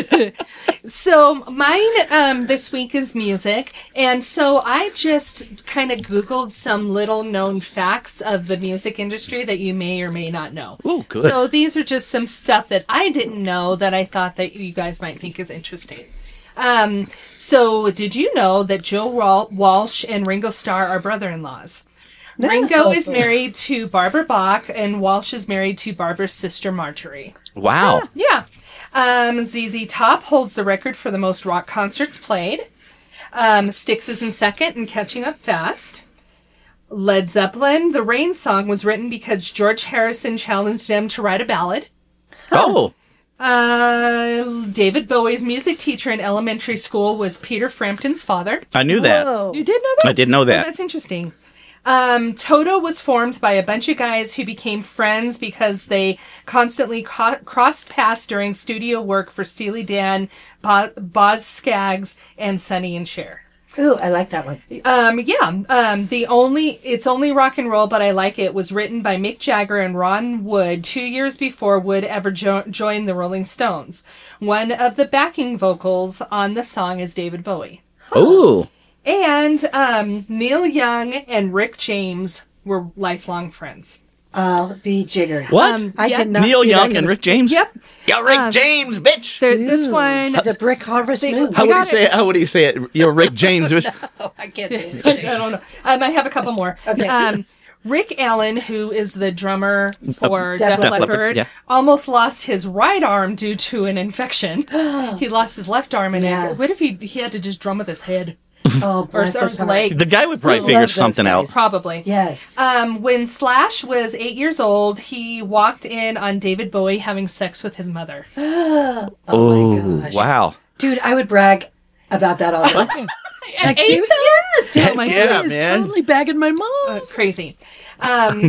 S3: So mine um, this week is music, and so I just kind of Googled some little known facts of the music industry that you may or may not know.
S5: Oh, good.
S3: So these are just some stuff that I didn't know that I thought that you guys might think is interesting. Um, so did you know that Joe Wal- Walsh and Ringo Starr are brother-in-laws?
S4: No.
S3: Ringo is married to Barbara Bach, and Walsh is married to Barbara's sister Marjorie.
S5: Wow.
S3: Yeah. Um, Z Z Top holds the record for the most rock concerts played. Um, Styx is in second and catching up fast. Led Zeppelin, The Rain Song, was written because George Harrison challenged them to write a ballad.
S5: Oh.
S3: Uh, David Bowie's music teacher in elementary school was Peter Frampton's father.
S5: I knew that.
S4: Whoa.
S3: You did know that?
S5: I did know
S3: Oh,
S5: that.
S3: that's interesting. Um, Toto was formed by a bunch of guys who became friends because they constantly co- crossed paths during studio work for Steely Dan, Bo- Boz Scaggs, and Sonny and Cher.
S4: Ooh, I like that one.
S3: Um, yeah, um, the only, it's only rock and roll, but I like it, was written by Mick Jagger and Ron Wood two years before Wood ever jo- joined the Rolling Stones. One of the backing vocals on the song is David Bowie.
S5: Oh.
S3: And um, Neil Young and Rick James were lifelong friends.
S4: I'll be jiggered.
S5: What?
S3: Um,
S4: I
S3: yeah.
S4: did not
S5: Neil
S4: see that
S5: Young
S4: coming.
S5: and Rick James?
S3: Yep.
S5: Yo, Rick
S3: Um,
S5: James, bitch.
S3: There, this one,
S4: It's a brick harvest
S3: They-
S4: moon.
S5: How
S3: I
S5: would he
S3: got
S5: say it? How would he say it? You're Rick James. bitch.
S4: I can't do it.
S3: I don't know. Um, I have a couple more.
S4: Okay.
S3: Um, Rick Allen, who is the drummer for
S4: Def
S3: Def
S4: Leppard,
S3: Leppard,
S5: yeah.
S3: almost lost his right arm due to an infection. He lost his left arm, and
S4: Yeah.
S3: what if he he had to just drum with his head
S4: Oh,
S3: or,
S4: bless
S3: or
S4: his
S3: his
S4: heart.
S3: legs?
S5: The guy would probably
S4: I
S5: figure
S4: love those
S5: something out.
S4: guys.
S3: Probably.
S4: Yes.
S3: Um, when Slash was eight years old, he walked in on David Bowie having sex with his mother.
S4: oh
S5: Oh,
S4: my gosh.
S5: wow.
S4: Dude, I would brag about that all the time. Like,
S3: eight,
S4: dude, yeah, dude,
S5: Heck
S4: my
S5: yeah,
S4: boy is
S5: man.
S4: totally bagging my mom.
S3: Uh, crazy. Um,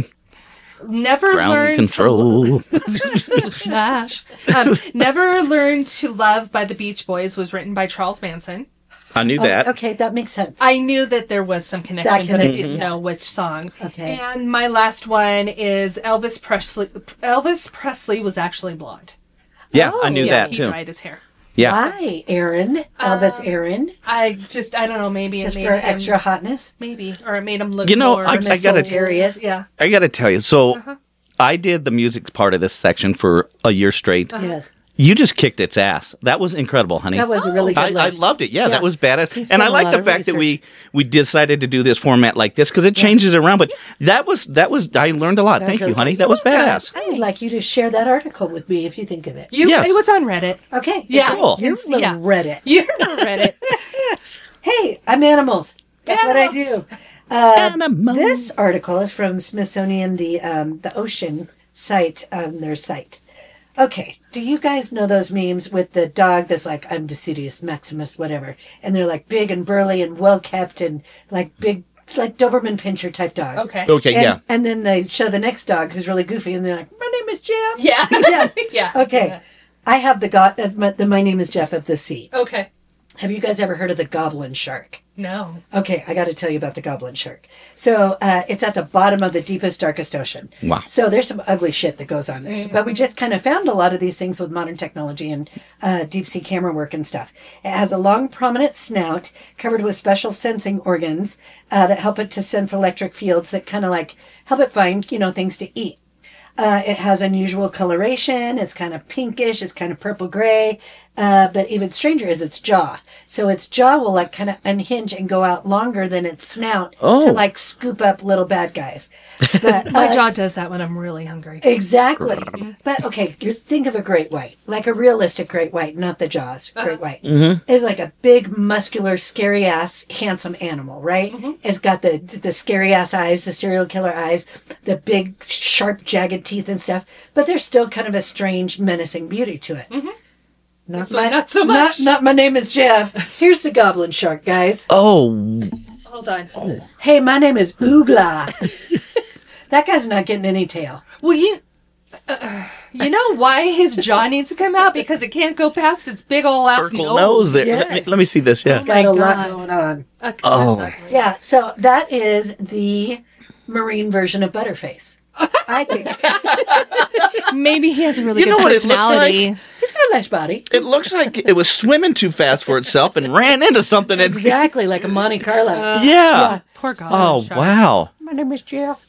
S3: never
S5: Ground
S3: learned
S5: control.
S3: to Slash. Um, Never Learned to Love by the Beach Boys was written by Charles Manson.
S5: I knew that.
S4: Okay, that makes sense.
S3: I knew that there was some connection,
S4: That
S3: but I
S4: connection,
S3: didn't
S4: yeah.
S3: know which song.
S4: Okay.
S3: And my last one is Elvis Presley. Elvis Presley was actually blonde.
S5: Yeah,
S4: Oh.
S5: I knew
S3: Yeah,
S5: that
S3: he
S5: too.
S3: dyed his hair.
S5: Yeah.
S4: Why, Aaron? Elvis Aaron?
S3: I just, I don't know, maybe
S4: Just
S3: it made
S4: for
S3: him,
S4: extra hotness?
S3: maybe, or it made him look
S5: You know,
S3: more
S5: I- I gotta-
S4: Mysterious?
S3: yeah.
S5: I got to tell you. So
S3: Uh-huh.
S5: I did the music part of this section for a year straight.
S4: Yes.
S5: You just kicked its ass. That was incredible, honey.
S4: That was a really good
S5: I, I
S4: list.
S5: loved it. Yeah,
S4: Yeah.
S5: that was badass.
S4: He's
S5: And I
S4: done a
S5: like
S4: lot
S5: the
S4: of
S5: fact that we
S4: research.
S5: we decided to do this format like this because it changes around. But that was that was I learned a lot. Thank you,
S4: good.
S5: honey. That was badass.
S4: I would like you to share that article with me if you think of it.
S3: You,
S5: Yes.
S3: It was on Reddit.
S4: Okay.
S3: Yeah.
S5: Cool.
S4: You're
S3: It's-
S4: little
S3: yeah.
S4: Reddit.
S3: You read it.
S4: Hey, I'm animals. That's
S3: Animals.
S4: what I do.
S5: Animals.
S4: This article is from Smithsonian, the um, the ocean site on their site. Okay, do you guys know those memes with the dog that's like, I'm Decidius Maximus, whatever, and they're like big and burly and well kept and like big, like Doberman Pinscher type dogs.
S3: Okay.
S5: Okay,
S4: And,
S5: yeah.
S4: and then they show the next dog who's really goofy, and they're like, "My name is Jeff."
S3: Yeah.
S4: Yes.
S3: yeah. I've seen
S4: Okay.
S3: that.
S4: I have the go- uh, my, the My Name is Jeff of the sea.
S3: Okay.
S4: Have you guys ever heard of the goblin shark?
S3: No.
S4: Okay, I got to tell you about the goblin shark. So uh, it's at the bottom of the deepest, darkest ocean.
S5: Wow.
S4: So there's some ugly shit that goes on there. So- but we just kind of found a lot of these things with modern technology and uh, deep sea camera work and stuff. It has a long, prominent snout covered with special sensing organs uh, that help it to sense electric fields that kind of like help it find, you know, things to eat. Uh, it has unusual coloration. It's kind of pinkish. It's kind of purple gray. Uh, but even stranger is its jaw. So its jaw will like kind of unhinge and go out longer than its snout
S5: Oh.
S4: to like scoop up little bad guys. But,
S3: My
S4: uh,
S3: jaw does that when I'm really hungry.
S4: Exactly. But okay, you think of a great white, like a realistic great white, not the jaws. Great white is like a big, muscular, scary ass, handsome animal, right? It's got the the scary ass eyes, the serial killer eyes, the big, sharp, jagged teeth and stuff. But there's still kind of a strange, menacing beauty to it. Not,
S3: This one, not so much.
S4: Not, not my name is Jeff. Here's the goblin shark, guys.
S5: Oh,
S3: Hold on.
S4: Hey, my name is Oogla. That guy's not getting any tail.
S3: Well, you, uh, you know why his jaw needs to come out? Because it can't go past its big old ass
S5: Urkel
S3: nose.
S5: nose there. Let, me,
S4: Yes.
S5: let me see this. Yeah.
S3: Oh
S4: Got
S3: my
S4: a lot
S3: God.
S4: going on.
S3: Okay,
S5: Oh.
S3: that's ugly.
S4: Yeah, so that is the marine version of Butterface. I think.
S3: Maybe he has a really
S5: You
S3: good
S5: know what it looks
S3: personality.
S5: like?
S4: He's got a nice body.
S5: It looks like it was swimming too fast for itself and ran into something. And,
S4: Exactly, like a Monte Carlo.
S5: yeah.
S3: Poor God.
S5: Oh,
S3: Shark.
S5: wow.
S4: My name is Jill.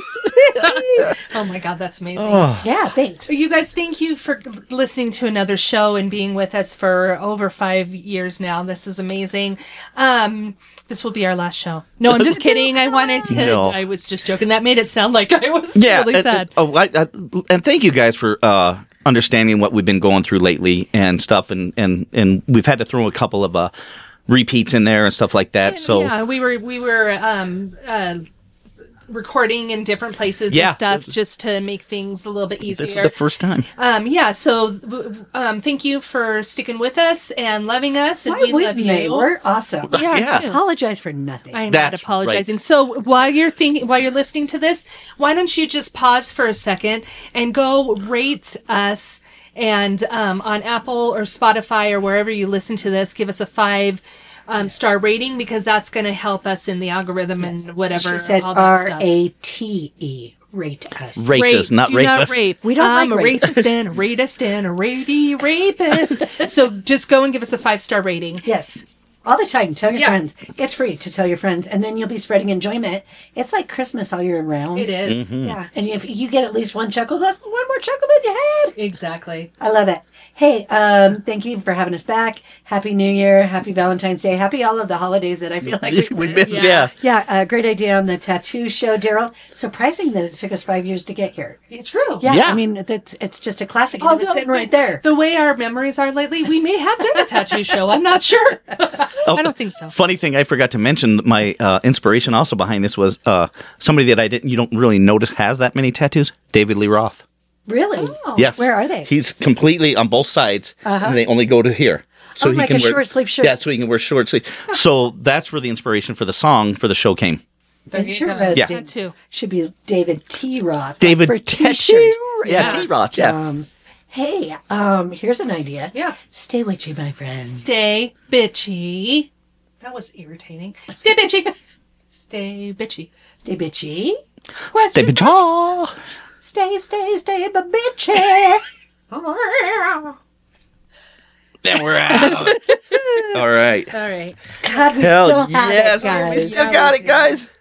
S3: Oh my God, that's amazing.
S5: Oh.
S4: Yeah, thanks.
S3: You guys, thank you for listening to another show and being with us for over five years now. This is amazing. Um, this will be our last show. No, I'm just kidding. I wanted to.
S5: No.
S3: I was just joking. That made it sound like I was
S5: Yeah.
S3: really
S5: and,
S3: sad.
S5: oh, I, I, and thank you guys for uh, understanding what we've been going through lately and stuff. And, and, and we've had to throw a couple of uh, repeats in there and stuff like that. So
S3: yeah, we were we were um, uh, recording in different places
S5: Yeah.
S3: and stuff just to make things a little bit easier.
S5: this is the first time.
S3: Um, yeah, so um, thank you for sticking with us and loving us, and
S4: Why
S3: we love
S4: wouldn't
S3: you.
S4: they? We're awesome.
S3: Yeah,
S5: Yeah.
S3: too.
S4: Apologize for nothing.
S3: I'm
S5: That's
S3: not apologizing.
S5: right.
S3: So while you're thinking, while you're listening to this, why don't you just pause for a second and go rate us, and um, on Apple or Spotify or wherever you listen to this, give us a five. Um, star rating, because that's going to help us in the algorithm and whatever.
S4: She said
S3: all that
S4: R
S3: stuff.
S4: A T E. Rate us.
S5: Rate us, not
S3: do
S5: rape
S3: not
S5: us.
S3: rape.
S4: We don't
S3: um,
S4: like
S3: a
S4: rape.
S3: rapist and a rapist and a rapey rapist. So just go and give us a five star rating.
S4: Yes. All the time. Tell your
S3: Yeah.
S4: friends. It's free to tell your friends, and then you'll be spreading enjoyment. It's like Christmas all year round.
S3: It is.
S4: Yeah. And if you get at least one chuckle, that's one more chuckle than you had.
S3: Exactly.
S4: I love it. Hey, um, thank you for having us back. Happy New Year. Happy Valentine's Day. Happy all of the holidays that I feel like we
S5: we
S4: missed.
S5: missed, yeah.
S4: Yeah, uh, great idea on the tattoo show, Daryl. Surprising that it took us five years to get here.
S3: It's true.
S4: Yeah,
S5: Yeah.
S4: I mean, that's it's just a classic. And it was
S3: Although
S4: sitting right
S3: the-
S4: there.
S3: The way our memories are lately, we may have done a tattoo show. I'm not sure. I don't think so.
S5: Funny thing, I forgot to mention my uh, inspiration also behind this was uh, somebody that I didn't, you don't really notice has that many tattoos. David Lee Roth.
S4: Really?
S5: Yes.
S4: Where are they?
S5: He's completely on both sides, and they only go to here. So
S4: Oh,
S5: he
S4: like
S5: can
S4: a
S5: wear,
S4: short sleeve shirt.
S5: Yeah, so he can wear short sleeve. So that's where the inspiration for the song for the show came.
S3: There you go.
S4: Interesting.
S5: Yeah.
S3: Tattoo.
S4: Should be David T. Roth.
S5: David
S4: for
S5: Tattoo.
S4: t-shirt.
S5: Yeah,
S3: Yes.
S5: T. Roth. Yeah.
S4: Um, hey, um, here's an idea.
S3: Yeah.
S4: Stay witchy, my friends.
S3: Stay bitchy. That was irritating. Stay bitchy. Stay bitchy.
S4: Stay bitchy.
S5: Stay bitch.
S4: Stay, stay, stay, but bitchy.
S5: Then we're out. All right.
S3: All right.
S4: God, we
S5: Hell
S4: still have
S5: yes,
S4: it, guys.
S5: we still got it, guys.